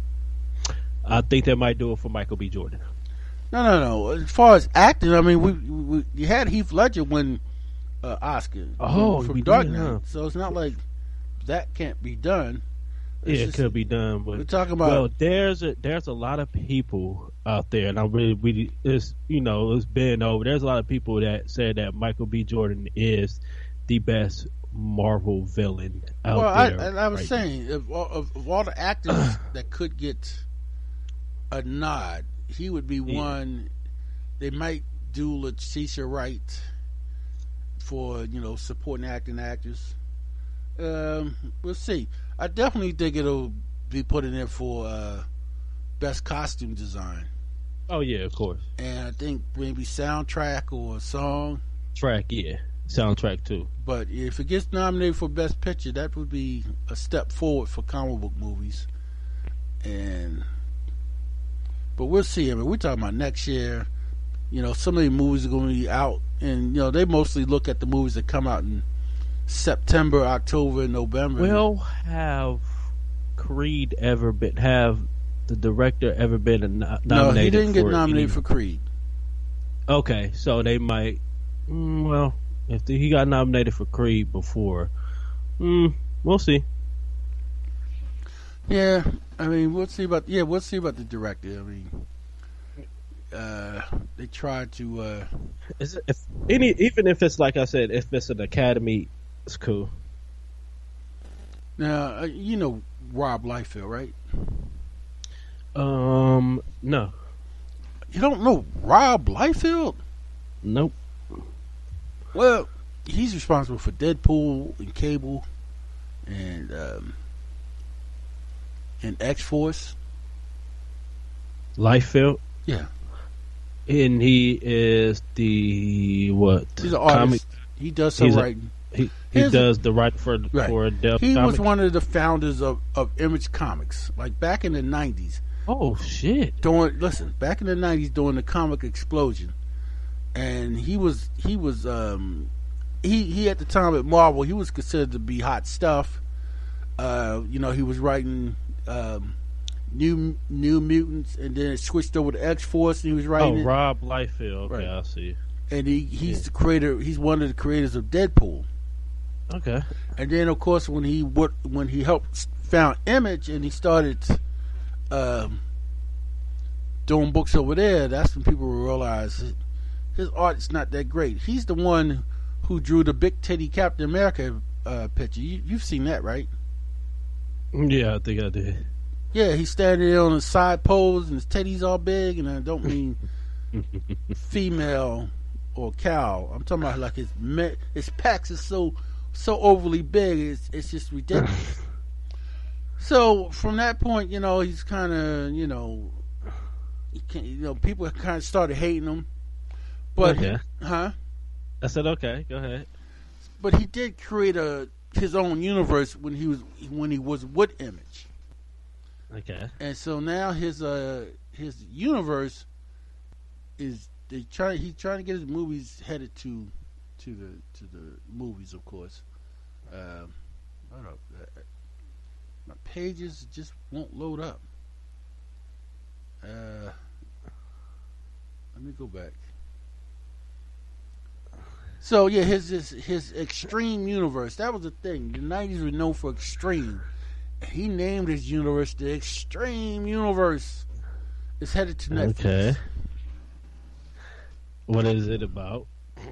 I think they might do it for Michael B. Jordan. No, no, no. As far as acting, I mean, we, we you had Heath Ledger win uh, Oscar oh, from we Dark did, Knight, huh? so it's not like that can't be done. It's Yeah, it just, could be done, but we're talking about. well, there's a there's a lot of people out there, and I really, really, it's you know, it's been over. There's a lot of people that said that Michael B. Jordan is the best Marvel villain out well, I, there. and I was right saying, of, of, of all the actors that could get a nod, he would be Yeah. one. They might do Letitia Wright for, you know, supporting acting actors. Um, we'll see. I definitely think it'll be put in there for uh, best costume design, Oh yeah, of course. and I think maybe soundtrack or song. Track, yeah. soundtrack too. But if it gets nominated for Best Picture, that would be a step forward for comic book movies. And but we'll see. I mean, we're talking about next year. You know, some of the movies are going to be out, and you know they mostly look at the movies that come out in September, October, and November. Will have Creed ever been? Have the director ever been a no- nominated? No, he didn't get for nominated any... for Creed. Okay, so they might. Mm, well, if the, he got nominated for Creed before, mm, we'll see. Yeah, I mean, we'll see about yeah, we'll see about the director. I mean, uh, they tried to. Uh, Is it, if any, even if it's like I said, if it's an Academy, it's cool. now, uh, you know Rob Liefeld, right? Um, no, You don't know Rob Liefeld? nope. Well, he's responsible for Deadpool and Cable, and um, and X Force. Liefeld, Yeah, and he is the what? he's an comic- artist. He does some He's a- writing. He, he Here's a- does the right for Right. for Def He was Comics. one of the founders of, of Image Comics, like back in the nineties. Oh shit! During listen, back in the nineties during the comic explosion, and he was he was um he he at the time at Marvel he was considered to be hot stuff. Uh, you know, he was writing um, new New Mutants, and then it switched over to X Force, and he was Oh, writing. it. Rob Liefeld. Okay, Right. I see. And he he's Yeah. the creator. He's one of the creators of Deadpool. Okay. And then, of course, when he what when he helped found Image and he started um, doing books over there, that's when people realized his, his art's not that great. He's the one who drew the big titty Captain America uh, picture. You, you've seen that, right? Yeah, I think I did. Yeah, he's standing there on a side pose and his titty's all big, and I don't mean female or cow. I'm talking about like his me- his pecs is so so overly big, it's it's just ridiculous. So from that point, you know, he's kind of, you know, he can't, you know, people kind of started hating him. But Okay. huh? I said, okay, go ahead. But he did create a his own universe when he was when he was with Image. Okay. And so now his uh his universe is they try he's trying to get his movies headed to to the to the movies, of course. Um, hold up, uh, my pages just won't load up. Uh, let me go back. So yeah, his his his extreme universe. That was the thing. The nineties were known for extreme. He named his universe the Extreme Universe. It's headed to Netflix. Okay. What is it about?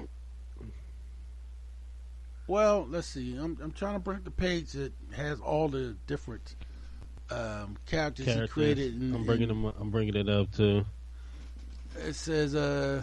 Well, let's see. I'm I'm trying to bring up the page that has all the different um, characters, Characters. he created. And, I'm bringing and them. I'm bringing it up too. It says, uh,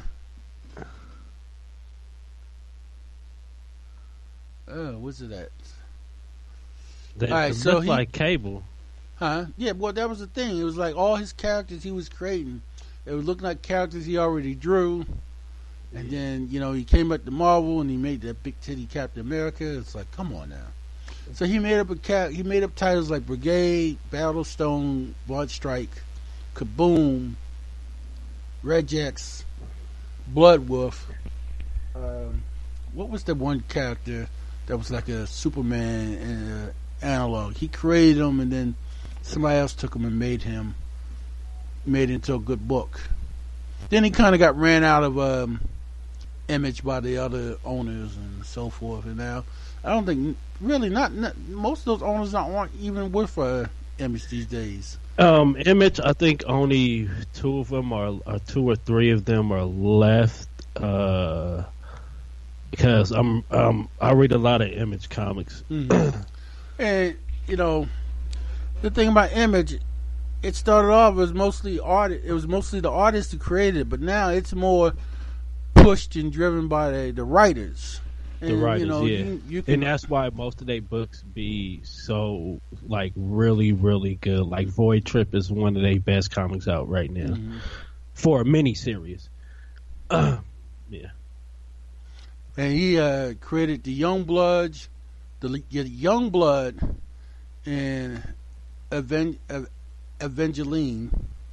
oh, what's it at? That All right, it so looked he- like Cable. Huh? Yeah, well, that was the thing. It was like all his characters he was creating, it was looking like characters he already drew. And then, you know, he came up to Marvel and he made that big titty Captain America. It's like, come on now. So he made up a ca- he made up titles like Brigade, Battlestone, Blood Strike, Kaboom, Regex, Blood Wolf. Um, what was the one character that was like a Superman uh, analog? He created him, and then somebody else took him and made him made it into a good book. Then he kind of got ran out of um, Image by the other owners and so forth. And now I don't think really not, not most of those owners aren't even with uh, Image these days. Um, Image. I think only two of them are, or two or three of them are left. Uh, because I'm um I read a lot of Image comics. Mm-hmm. And you know, the thing about Image, it started off as mostly art. It was mostly the artists who created it, but now it's more pushed and driven by the, the writers. And, The writers, you know, yeah, you, you can, and that's why most of their books be so like really, really good. Like Void Trip is one of their best comics out right now Mhm. for a mini series. Uh, yeah, and he uh, created the Young Bloods, the, the Young Blood, and Aven, uh, Evangeline.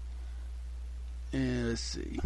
And let's see.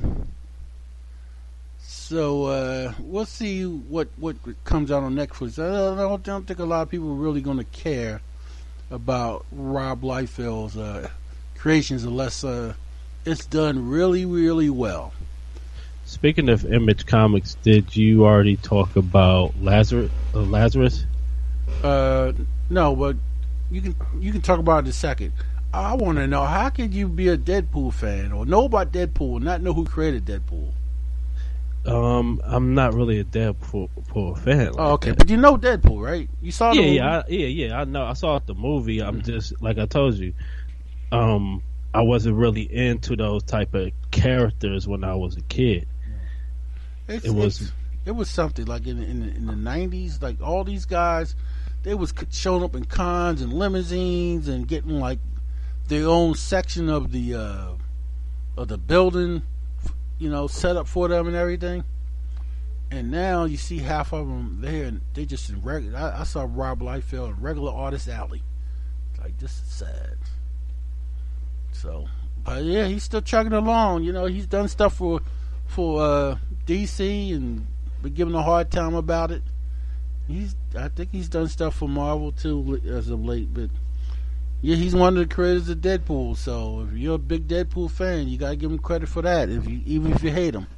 So uh, we'll see what what comes out on Netflix. I don't, I don't, don't think a lot of people are really going to care about Rob Liefeld's uh, creations unless uh, it's done really, really well. Speaking of Image Comics, did you already talk about Lazarus? Uh, Lazarus? Uh, no, but you can you can talk about it in a second. I want to know, how can you be a Deadpool fan or know about Deadpool and not know who created Deadpool? Um, I'm not really a Deadpool fan. Like oh, okay, that. but you know Deadpool, right? You saw the yeah, movie? yeah, I, yeah, yeah. I know. I saw the movie. I'm mm-hmm. just like I told you. Um, I wasn't really into those type of characters when I was a kid. It's, it was it's, it was something like in in the, in the nineties. Like all these guys, they was showing up in cons and limousines and getting like their own section of the uh, of the building, you know, set up for them and everything. And now you see half of them there, and they just in regular. I, I saw Rob Liefeld in regular Artist Alley. Like, this is sad. So, but yeah, he's still chugging along. You know, he's done stuff for for uh, D C and been given a hard time about it. He's, I think he's done stuff for Marvel too as of late, but. Yeah, he's one of the creators of Deadpool, so if you're a big Deadpool fan, you gotta give him credit for that, if you, even if you hate him.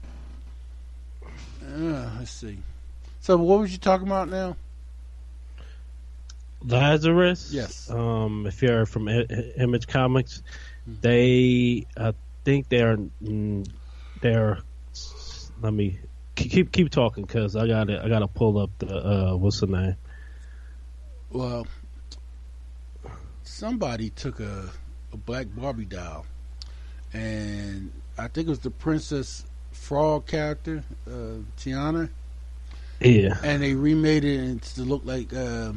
Uh, let's see. So what was you talking about now? Lazarus? Yes. Um, if you're from I- Image Comics, mm-hmm. they, I think they're, they're, let me, keep keep talking, because I gotta, I gotta pull up the, uh, what's the name? Well... Somebody took a, a black Barbie doll, and I think it was the Princess Frog character, uh, Tiana. Yeah. And they remade it to look like uh,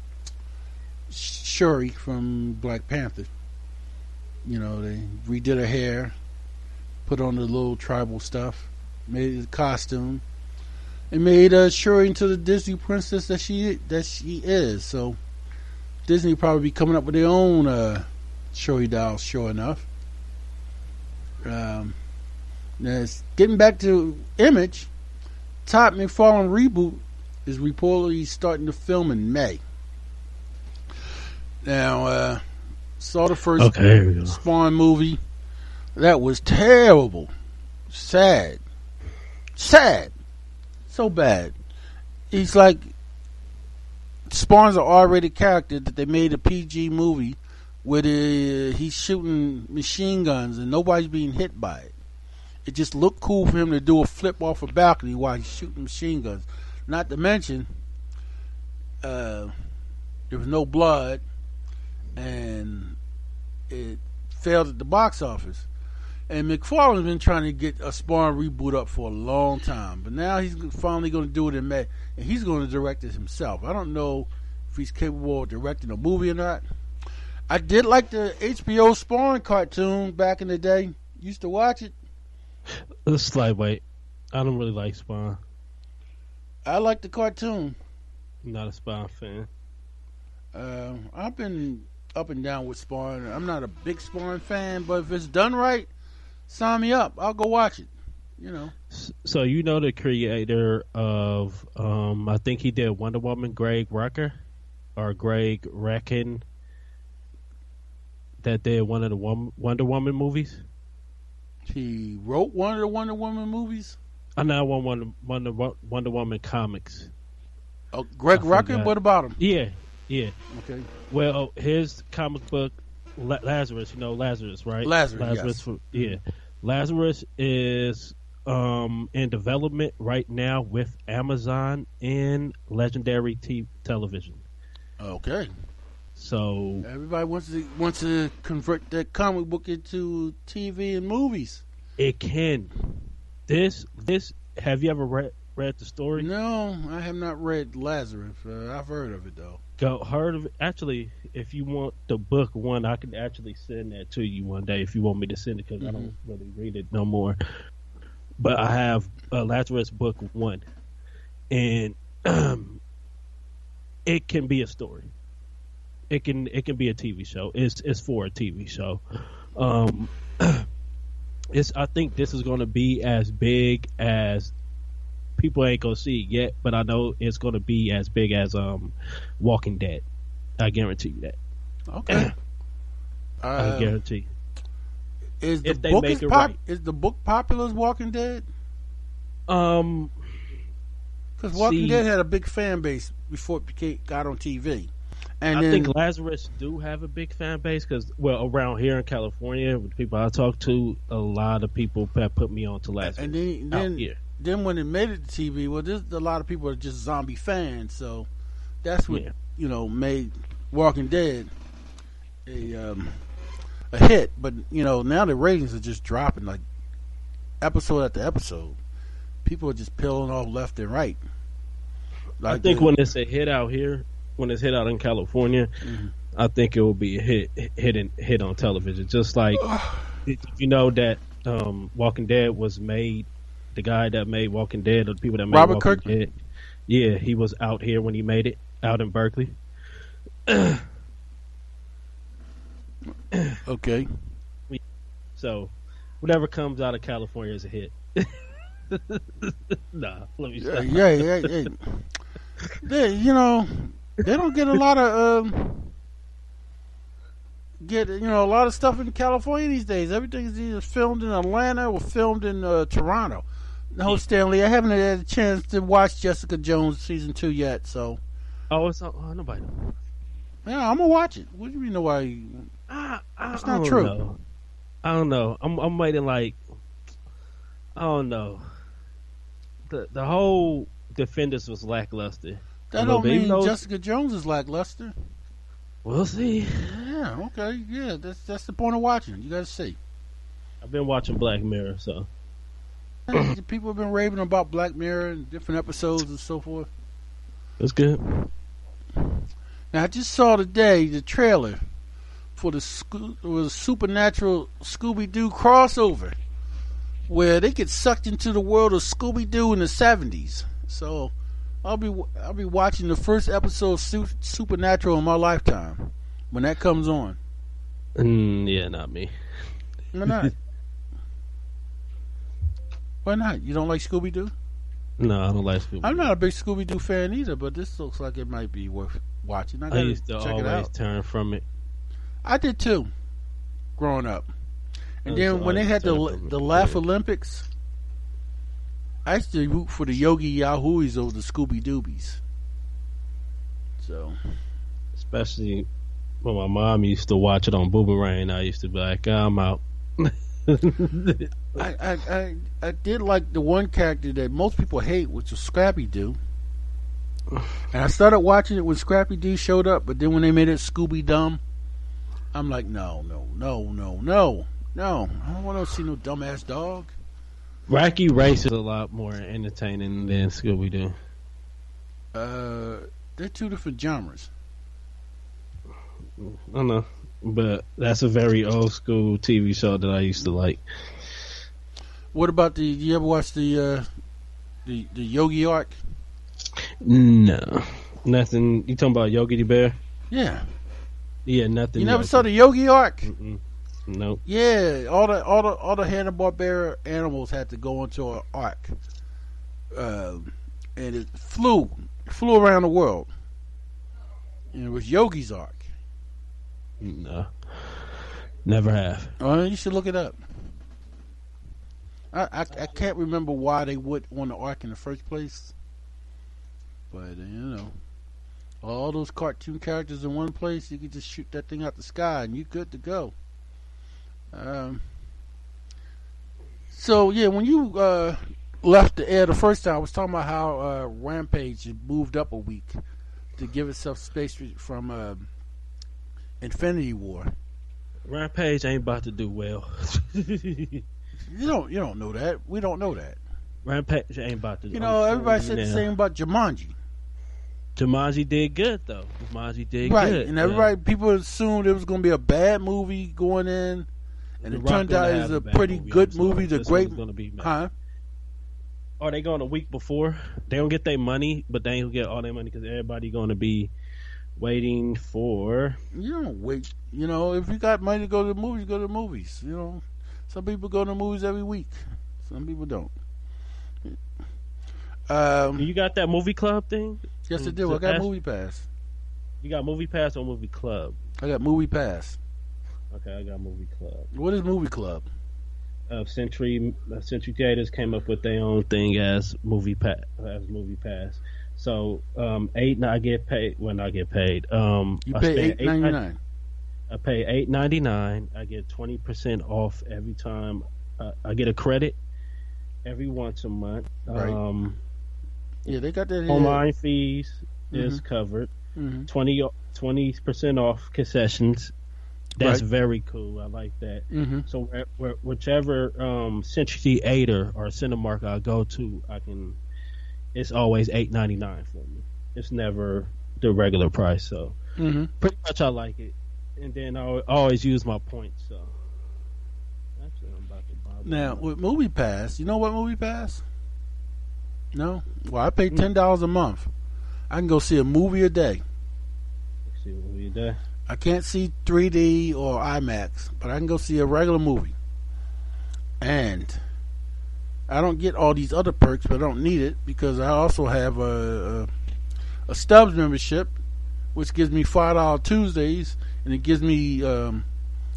Shuri from Black Panther. You know, they redid her hair, put on the little tribal stuff, made it a costume, and made uh, Shuri into the Disney princess that she that she is. So. Disney probably be coming up with their own uh, Shuri dolls, sure enough. Um, now getting back to Image, Todd McFarlane reboot is reportedly starting to film in May. Now, uh, saw the first okay, Spawn movie. That was terrible. Sad. Sad. So bad. He's like... Spawn's an R-rated character that they made a P G movie where the, he's shooting machine guns and nobody's being hit by it. It just looked cool for him to do a flip off a balcony while he's shooting machine guns. Not to mention, uh, there was no blood and it failed at the box office. And McFarlane's been trying to get a Spawn reboot up for a long time, but now he's finally going to do it in May, and he's going to direct it himself. I don't know if he's capable of directing a movie or not. I did like the H B O Spawn cartoon back in the day. Used to watch it. A slight wait. I don't really like Spawn. I like the cartoon. I'm not a Spawn fan. Uh, I've been up and down with Spawn. I'm not a big Spawn fan, but if it's done right, sign me up. I'll go watch it. You know. So you know the creator of, um, I think he did Wonder Woman, Greg Rucka, or Greg Rakin, that did one of the Wonder Woman movies. He wrote one of the Wonder Woman movies. I know one Wonder Wonder Wonder Woman comics. Oh, Greg Rucka. What about him? Yeah, yeah. Okay. Well, his comic book Lazarus. You know Lazarus, right? Lazarus. Lazarus. Yes. For, yeah. Lazarus is um, in development right now with Amazon and Legendary T- Television. Okay. So everybody wants to wants to convert that comic book into T V and movies. It can. This this. Have you ever read read the story? No, I have not read Lazarus. Uh, I've heard of it though. Go heard of it. Actually, if you want the book one, I can actually send that to you one day if you want me to send it, because mm-hmm. I don't really read it no more. But I have uh, Lazarus book one, and um, it can be a story. It can it can be a T V show. It's it's for a T V show. Um, it's I think this is going to be as big as people ain't gonna see it yet, but I know it's going to be as big as um Walking Dead. I guarantee you that. Okay. I uh, guarantee. Is the If they book make is, it pop- right. is the book popular as Walking Dead? Um, Because Walking See- Dead had a big fan base before it became, got on T V. And I then, think Lazarus do have a big fan base because, well, around here in California, with the people I talk to, a lot of people have put me on to Lazarus. and then, out then, here. then when it made it to T V, well, there's a lot of people are just zombie fans, so that's what Yeah. you know made Walking Dead a um, a hit. But you know now the ratings are just dropping like episode after episode. People are just peeling off left and right. I Like think the- when it's a hit out here, when it's hit out in California, Mhm. I think it will be a hit, hit, in, hit on television. Just like if you know that um, Walking Dead was made, the guy that made Walking Dead, or the people that made Robert Walking Kirkman? Dead, yeah, he was out here when he made it, out in Berkeley. okay. So, whatever comes out of California is a hit. nah, let me Yeah, stop. yeah, yeah, yeah. They, you know, they don't get a lot of um, get you know a lot of stuff in California these days. Everything is either filmed in Atlanta or filmed in uh, Toronto. No, Stanley, I haven't had a chance to watch Jessica Jones season two yet, so Oh, it's not, oh, nobody knows. yeah, I'm gonna watch it. What do you mean nobody? I, I, It's I not don't true. know. I don't know. I'm I'm waiting like I don't know. The the whole Defenders was lackluster. That Although don't they mean know- Jessica Jones is lackluster. We'll see. Yeah, okay, yeah, that's that's the point of watching. You got to see. I've been watching Black Mirror, so People have been raving about Black Mirror and different episodes and so forth. it's good. Now, I just saw today the trailer for the Sco- was Supernatural Scooby Doo crossover, where they get sucked into the world of Scooby Doo in the seventies. So, I'll be I'll be watching the first episode of Su- Supernatural in my lifetime when that comes on. Mm, yeah, not me. Why not? Why not? You don't like Scooby Doo? No, I don't like Scooby. I'm not a big Scooby Doo fan either, but this looks like it might be worth watching. I I gotta used to check it always out. turn from it. I did too, growing up. And I then used to when they always had the turn from the it. Laugh Olympics, I used to root for the Yogi Yahoos over the Scooby Doobies. So Especially when my mom used to watch it on Boomerang, I used to be like, I'm out. I, I, I I did like the one character that most people hate, which was Scrappy Doo. And I started watching it when Scrappy Doo showed up, but then when they made it Scooby Dumb, I'm like, no, no, no, no, no, no. I don't want to see no dumbass dog. Wacky Race is a lot more entertaining than Scooby Doo. Uh, they're two different genres. I don't know, but that's a very old school T V show that I used to like. What about the? You ever watch the uh, the the Yogi arc? No, nothing. You talking about Yogi the Bear? Yeah, Yeah, nothing. you never Yogi. saw the Yogi arc? Mm-mm. Nope. Yeah, all the all the all the Hanna Barbera animals had to go into an arc, um, and it flew flew around the world. And it was Yogi's arc. No, never have. Oh, you should look it up. I, I I can't remember why they would on the arc in the first place, but uh, you know, all those cartoon characters in one place, you could just shoot that thing out the sky and you're good to go. Um. So yeah, when you uh, left the air the first time, I was talking about how uh, Rampage had moved up a week to give itself space from uh, Infinity War. Rampage ain't about to do well. You don't you don't know that. We don't know that. Rampage ain't about to. You know, I'm everybody telling said you the now. same about Jumanji. Jumanji did good though. Jumanji did Right. good. And everybody people assumed it was gonna be a bad movie going in. And The it Rock turned out gonna it was have a a bad pretty movie, good I'm sorry. movie. The This great one's gonna be bad. huh? Or they going a week before. They don't get their money, but they ain't get all their money because everybody going to be waiting for. You don't wait. You know, if you got money to go to the movies, go to the movies. You know, some people go to the movies every week. Some people don't. Um, you got that movie club thing? Yes, I do. I got Movie Pass. You got Movie Pass or Movie Club? I got Movie Pass. Okay, I got Movie Club. What is Movie Club? Uh, Century uh, Century Theaters came up with their own thing as Movie Pass. As Movie Pass. So um, eight, I get paid. When I get paid, um, you I pay eight ninety nine. I pay eight ninety nine. I get twenty percent off every time. Uh, I get a credit every once a month. Right. Um, yeah, they got that. Online fees mm-hmm. is covered. Mm-hmm. twenty percent off concessions. That's right. very cool. I like that. Mm-hmm. So wh- wh- whichever um, Century Theater or Cinemark I go to, I can. It's always eight ninety nine for me. It's never the regular price. So mm-hmm. pretty much I like it. And then I always use my points. So actually, I'm about to buy. Now with Movie Pass, you know what Movie Pass? No. Well, I pay ten dollars a month. I can go see a movie a day. See a movie a day. I can't see three D or IMAX, but I can go see a regular movie. And I don't get all these other perks, but I don't need it because I also have a a, a Stubbs membership, which gives me five dollar Tuesdays, and it gives me um,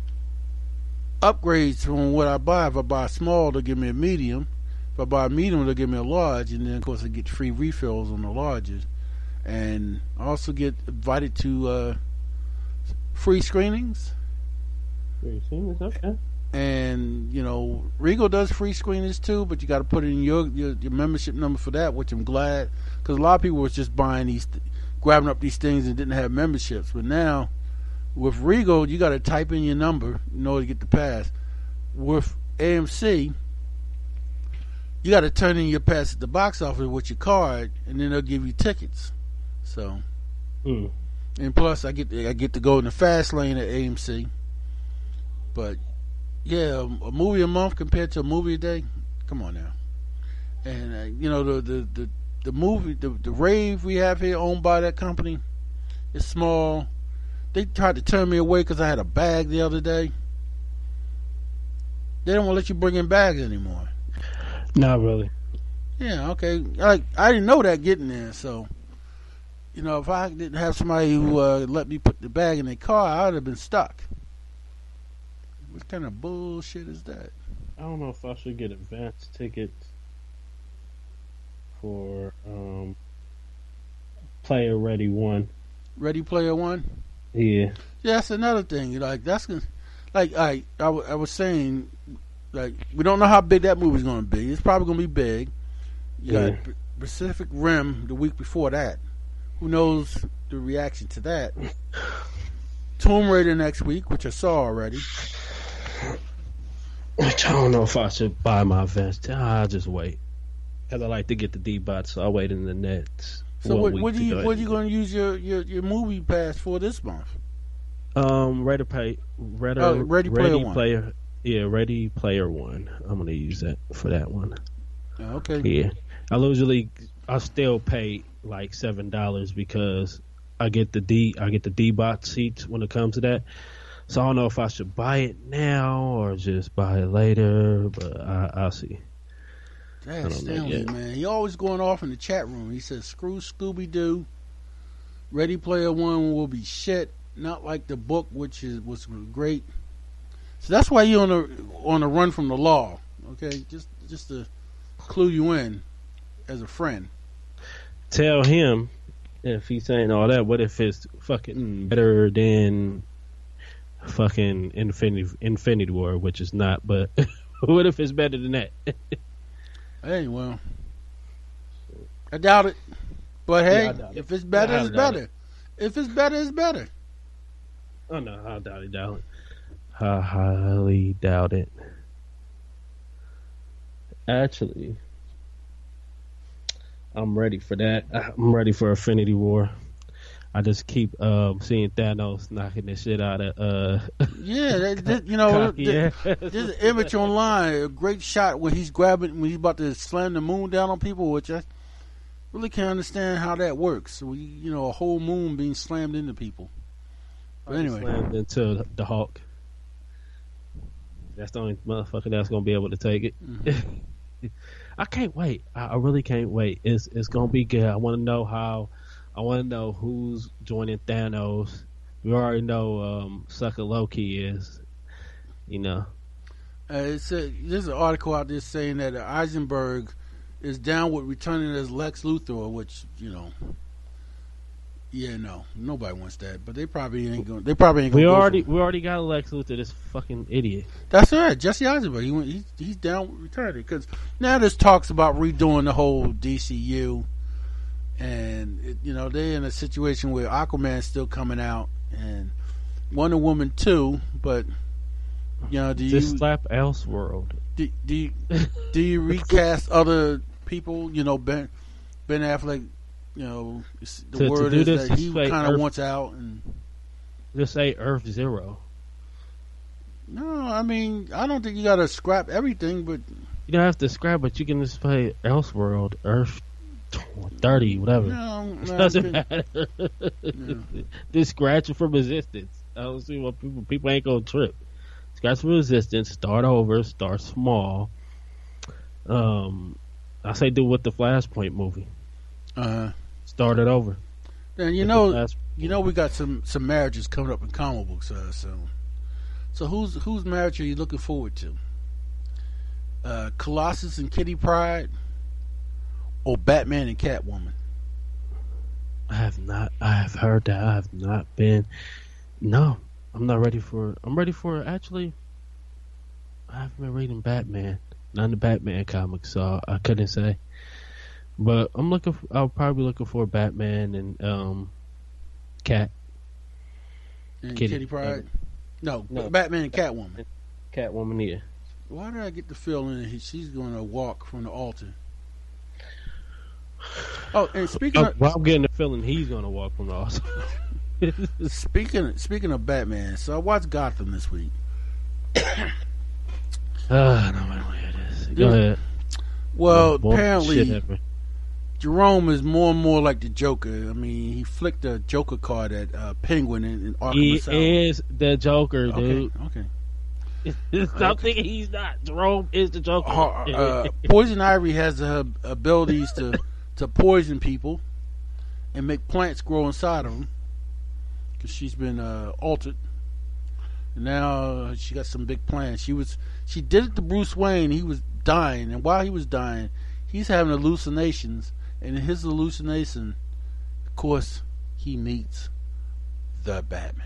upgrades from what I buy. If I buy a small, they'll give me a medium. If I buy a medium, they'll give me a large, and then of course I get free refills on the larges. And I also get invited to uh, free screenings. Free screenings, okay. And you know, Regal does free screenings too, but you got to put in your, your your membership number for that, which I'm glad, because a lot of people was just buying these, grabbing up these things and didn't have memberships. But now with Regal, you got to type in your number in order to get the pass. With A M C, you got to turn in your pass at the box office with your card, and then they'll give you tickets. So, mm. and plus, I get I get to go in the fast lane at A M C. But yeah, a movie a month compared to a movie a day. Come on now. And uh, you know the, the the the movie the the rave we have here owned by that company is small. They tried to turn me away because I had a bag the other day. They don't want to let you bring in bags anymore. Not really. Yeah, okay. Like I didn't know that getting there, so you know if I didn't have somebody who uh, let me put the bag in their car, I would have been stuck. What kind of bullshit is that? I don't know if I should get advance tickets for um, Player Ready One. Ready Player One? Yeah. Yeah, that's another thing. Like that's gonna, like I, I, w- I was saying, like we don't know how big that movie's gonna be. It's probably gonna be big. You yeah. got P- Pacific Rim the week before that. Who knows the reaction to that? Tomb Raider next week, which I saw already. I don't know if I should buy my vest. I'll just wait. Because I like to get the D-bots, so I'll wait in the next. So what, what do you what are you going to use your, your, your movie pass for this month? Um, Ready Play, Ready, oh, Ready Player Ready One. Player, yeah, Ready Player One. I'm going to use that for that one. Okay. Yeah, I usually I still pay like seven dollars because I get the D I get the D-bot seats when it comes to that. So I don't know if I should buy it now or just buy it later, but I, I'll see. That's Stanley, man. He always going off in the chat room. He says, "Screw Scooby Doo. Ready Player One will be shit. Not like the book, which is was great." So that's why you're on the on the run from the law. Okay, just just to clue you in as a friend. Tell him if he's saying all that. What if it's fucking better than fucking Infinity Infinity War, which is not, but what if it's better than that? Hey, well, I doubt it. But hey, yeah, if it's better, yeah, it's better. It. If it's better, it's better. Oh no, I doubt it, doubt it. I highly doubt it. Actually, I'm ready for that. I'm ready for Infinity War. I just keep um, seeing Thanos knocking the shit out of. Uh, yeah, that, that, you know, yeah. there's an image online, a great shot when he's grabbing, when he's about to slam the moon down on people, which I really can't understand how that works. So, we, you know, a whole moon being slammed into people. But anyway, slammed into the Hulk. That's the only motherfucker that's gonna be able to take it. Mm-hmm. I can't wait. I, I really can't wait. It's it's gonna be good. I want to know how. I want to know who's joining Thanos. We already know um, Sucker Loki is. You know. Uh, it's a, there's an article out there saying that Eisenberg is down with returning as Lex Luthor, which, you know, yeah, no, nobody wants that. But they probably ain't going. They probably ain't going. We go already we already got Lex Luthor, this fucking idiot. That's right, Jesse Eisenberg. He went. He's, he's down with returning because now there's talks about redoing the whole D C U, and it, you know they're in a situation where Aquaman's still coming out and Wonder Woman too, but you know, do you just slap Elseworld? Do, do you do you recast other people? You know, Ben Ben Affleck. You know, the to, word to is this, that he kind of wants out, and just say Earth Zero. No, I mean, I don't think you got to scrap everything, but you don't have to scrap, but you can just play Elseworld, Earth thirty, whatever. No, it no, doesn't been, matter. No. Just scratch it from Resistance. I don't see what people people ain't gonna trip. Scratch from Resistance, start over, start small. Um, I say do what the Flashpoint movie. Uh huh. Start it over. And you know, you know, we got some, some marriages coming up in comic books uh, soon. So whose whose marriage are you looking forward to? Uh, Colossus and Kitty Pryde, or Batman and Catwoman? I have not. I have heard that. I have not been. No, I'm not ready for. I'm ready for actually. I haven't been reading Batman, not the Batman comics, so I couldn't say. But I'm looking. For, I'll probably be looking for Batman and um, Cat. And Kitty, Kitty Pryde. No, no, Batman and Catwoman. Catwoman, yeah. Why did I get the feeling that she's going to walk from the altar? Oh, and speaking oh, of, well, I'm getting the feeling he's going to walk from the altar. speaking speaking of Batman, so I watched Gotham this week. Ah, uh, no matter what it is. Go Dude, ahead. Well, oh, apparently, Jerome is more and more like the Joker. I mean, he flicked a Joker card at uh, Penguin in, in Arkham He Asylum. is the Joker, dude. Okay. okay. Stop okay. thinking he's not. Jerome is the Joker. Uh, uh, Poison Ivy has the abilities to, to poison people and make plants grow inside of them because she's been uh, altered. And now uh, she got some big plans. She was she did it to Bruce Wayne. He was dying, and while he was dying, he's having hallucinations. And in his hallucination, of course, he meets the Batman.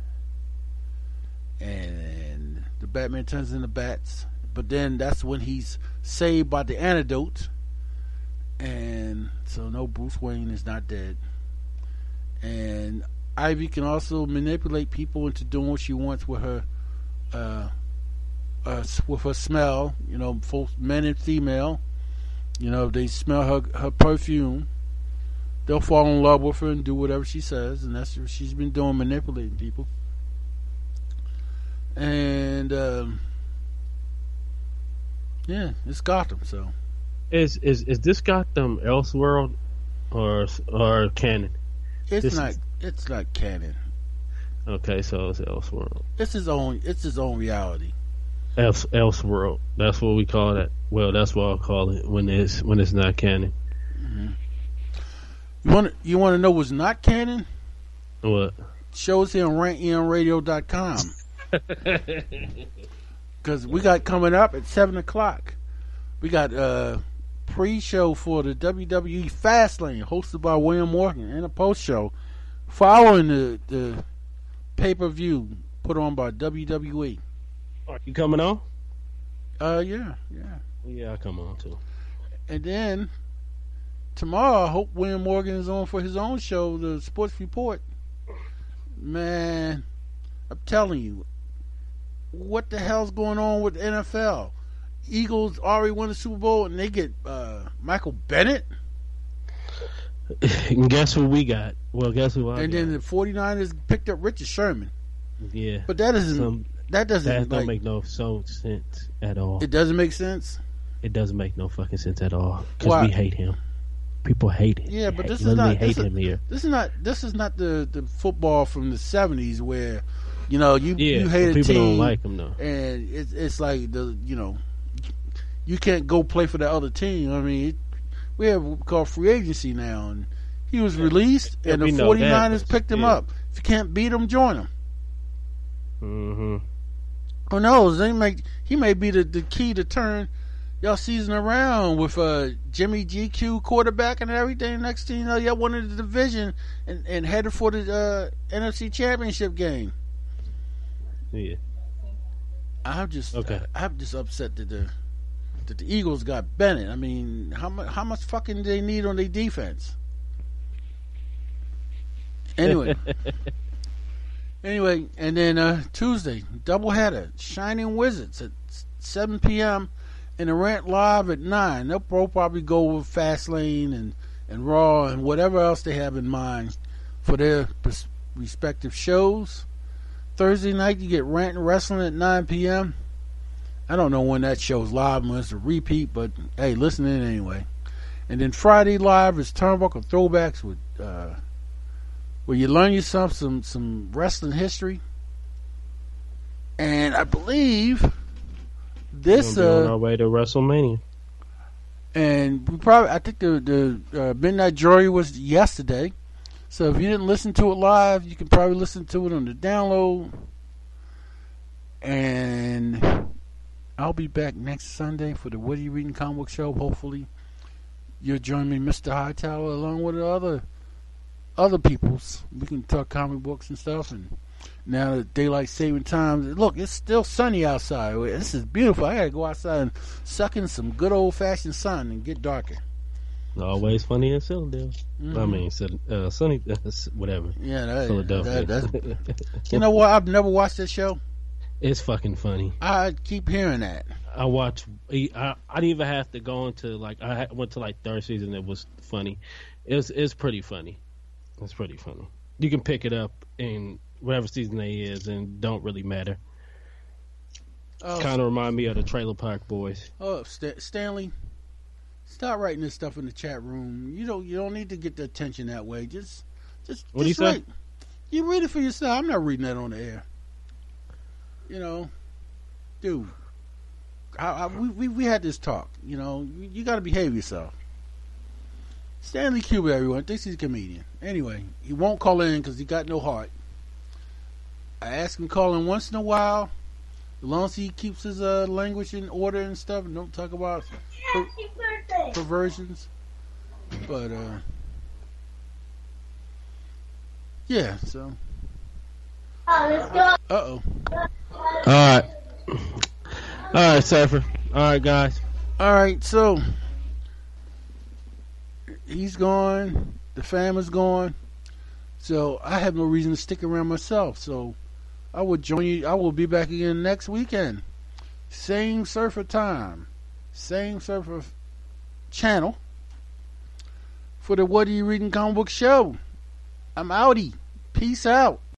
And the Batman turns into bats. But then that's when he's saved by the antidote. And so no, Bruce Wayne is not dead. And Ivy can also manipulate people into doing what she wants with her uh, uh, with her smell. You know, both men and female. You know, if they smell her her perfume, they'll fall in love with her and do whatever she says, and that's what she's been doing, manipulating people. And um, yeah, it's Gotham. So, is is is this Gotham Elseworld or or canon? It's this not. Is... It's not canon. Okay, so it's Elseworld. It's his own. It's his own reality. Else Elseworld. That's what we call it. Well, that's what I'll call it when it's when it's not canon. Mm-hmm. You want you want to know what's not canon? What? Shows here on rant e m radio dot com. Because we got coming up at seven o'clock. We got a pre-show for the W W E Fastlane, hosted by William Morgan, and a post-show following the the pay-per-view put on by W W E. Are you coming on? Uh, yeah, yeah. Yeah, I'll come on too. And then tomorrow, I hope William Morgan is on for his own show, the Sports Report. Man, I'm telling you, what the hell's going on with the N F L? Eagles already won the Super Bowl, and they get uh, Michael Bennett. And guess who we got? Well, guess who I And got? then the 49ers picked up Richard Sherman. Yeah. But that doesn't Some, that doesn't that don't like, make no so sense at all. it doesn't make sense. It doesn't make no fucking sense at all. Because Why? we hate him. People hate him. Yeah, but Hate- this is literally not hate this is, him here. this is not this is not the, the football from the seventies where you know you Yeah, you hate a people team don't like him though. and it's it's like the you know you can't go play for the other team. I mean, it, we have what we call free agency now, and he was released, Yeah, and the we know that, 49ers but picked him still. up. If you can't beat him, join him. Mm-hmm. Who knows? They may he may be the, the key to turn y'all season around with uh, Jimmy G Q quarterback and everything. Next thing you know, y'all won the division and, and headed for the uh, N F C Championship game. Yeah. I'm just Okay. I'm just upset that the that the Eagles got Bennett. I mean, how much how much fucking do they need on their defense? Anyway. Anyway, and then uh, Tuesday, doubleheader, Shining Wizards at seven p.m. and the Rant Live at nine. They'll pro- probably go with Fastlane and, and Raw and whatever else they have in mind for their pers- respective shows. Thursday night, you get Rant and Wrestling at nine p.m. I don't know when that show's live, when it's a repeat, but hey, listen in anyway. And then Friday Live is Turnbuckle Throwbacks with... Uh, where you learn yourself some, some wrestling history. And I believe this, We're on uh, our way to WrestleMania. and we probably, I think the, the uh, Midnight Jury was yesterday. So if you didn't listen to it live, you can probably listen to it on the download. And I'll be back next Sunday for the What Are You Reading Comic Book Show. Hopefully you'll join me, Mister Hightower, along with the other other peoples. We can talk comic books and stuff. And now that daylight saving time, look, it's still sunny outside. This is beautiful. I gotta go outside and suck in some good old fashioned sun and get darker. Always funny in Philadelphia. Mm-hmm. I mean, Sil- uh, sunny, whatever. Yeah, that, Philadelphia. that- that's, you know what? I've never watched that show. It's fucking funny. I keep hearing that. I watch. I, I didn't even have to go into like I had- went to like third season. It was funny. It's it's pretty funny. It's pretty funny. You can pick it up in whatever season they is, and don't really matter. Oh, Kind of remind me of the Trailer Park Boys. oh St- Stanley, stop writing this stuff in the chat room. You don't you don't need to get the attention that way. Just just What do just you say? write. You read it for yourself. I'm not reading that on the air. You know, dude. I, I, we, we we had this talk. You know, you, you got to behave yourself. Stanley Kubrick, everyone thinks he's a comedian. Anyway, he won't call in because he got no heart. I ask him to call in once in a while, as long as he keeps his uh, language in order and stuff, and don't talk about per- perversions. But uh, yeah, so. Uh oh. All right. All right, Cypher. All right, guys. All right, so he's gone. The fam is gone. So I have no reason to stick around myself. So I will join you. I will be back again next weekend. Same surfer time, same surfer channel for the What Are You Reading Comic Book Show. I'm outie. Peace out.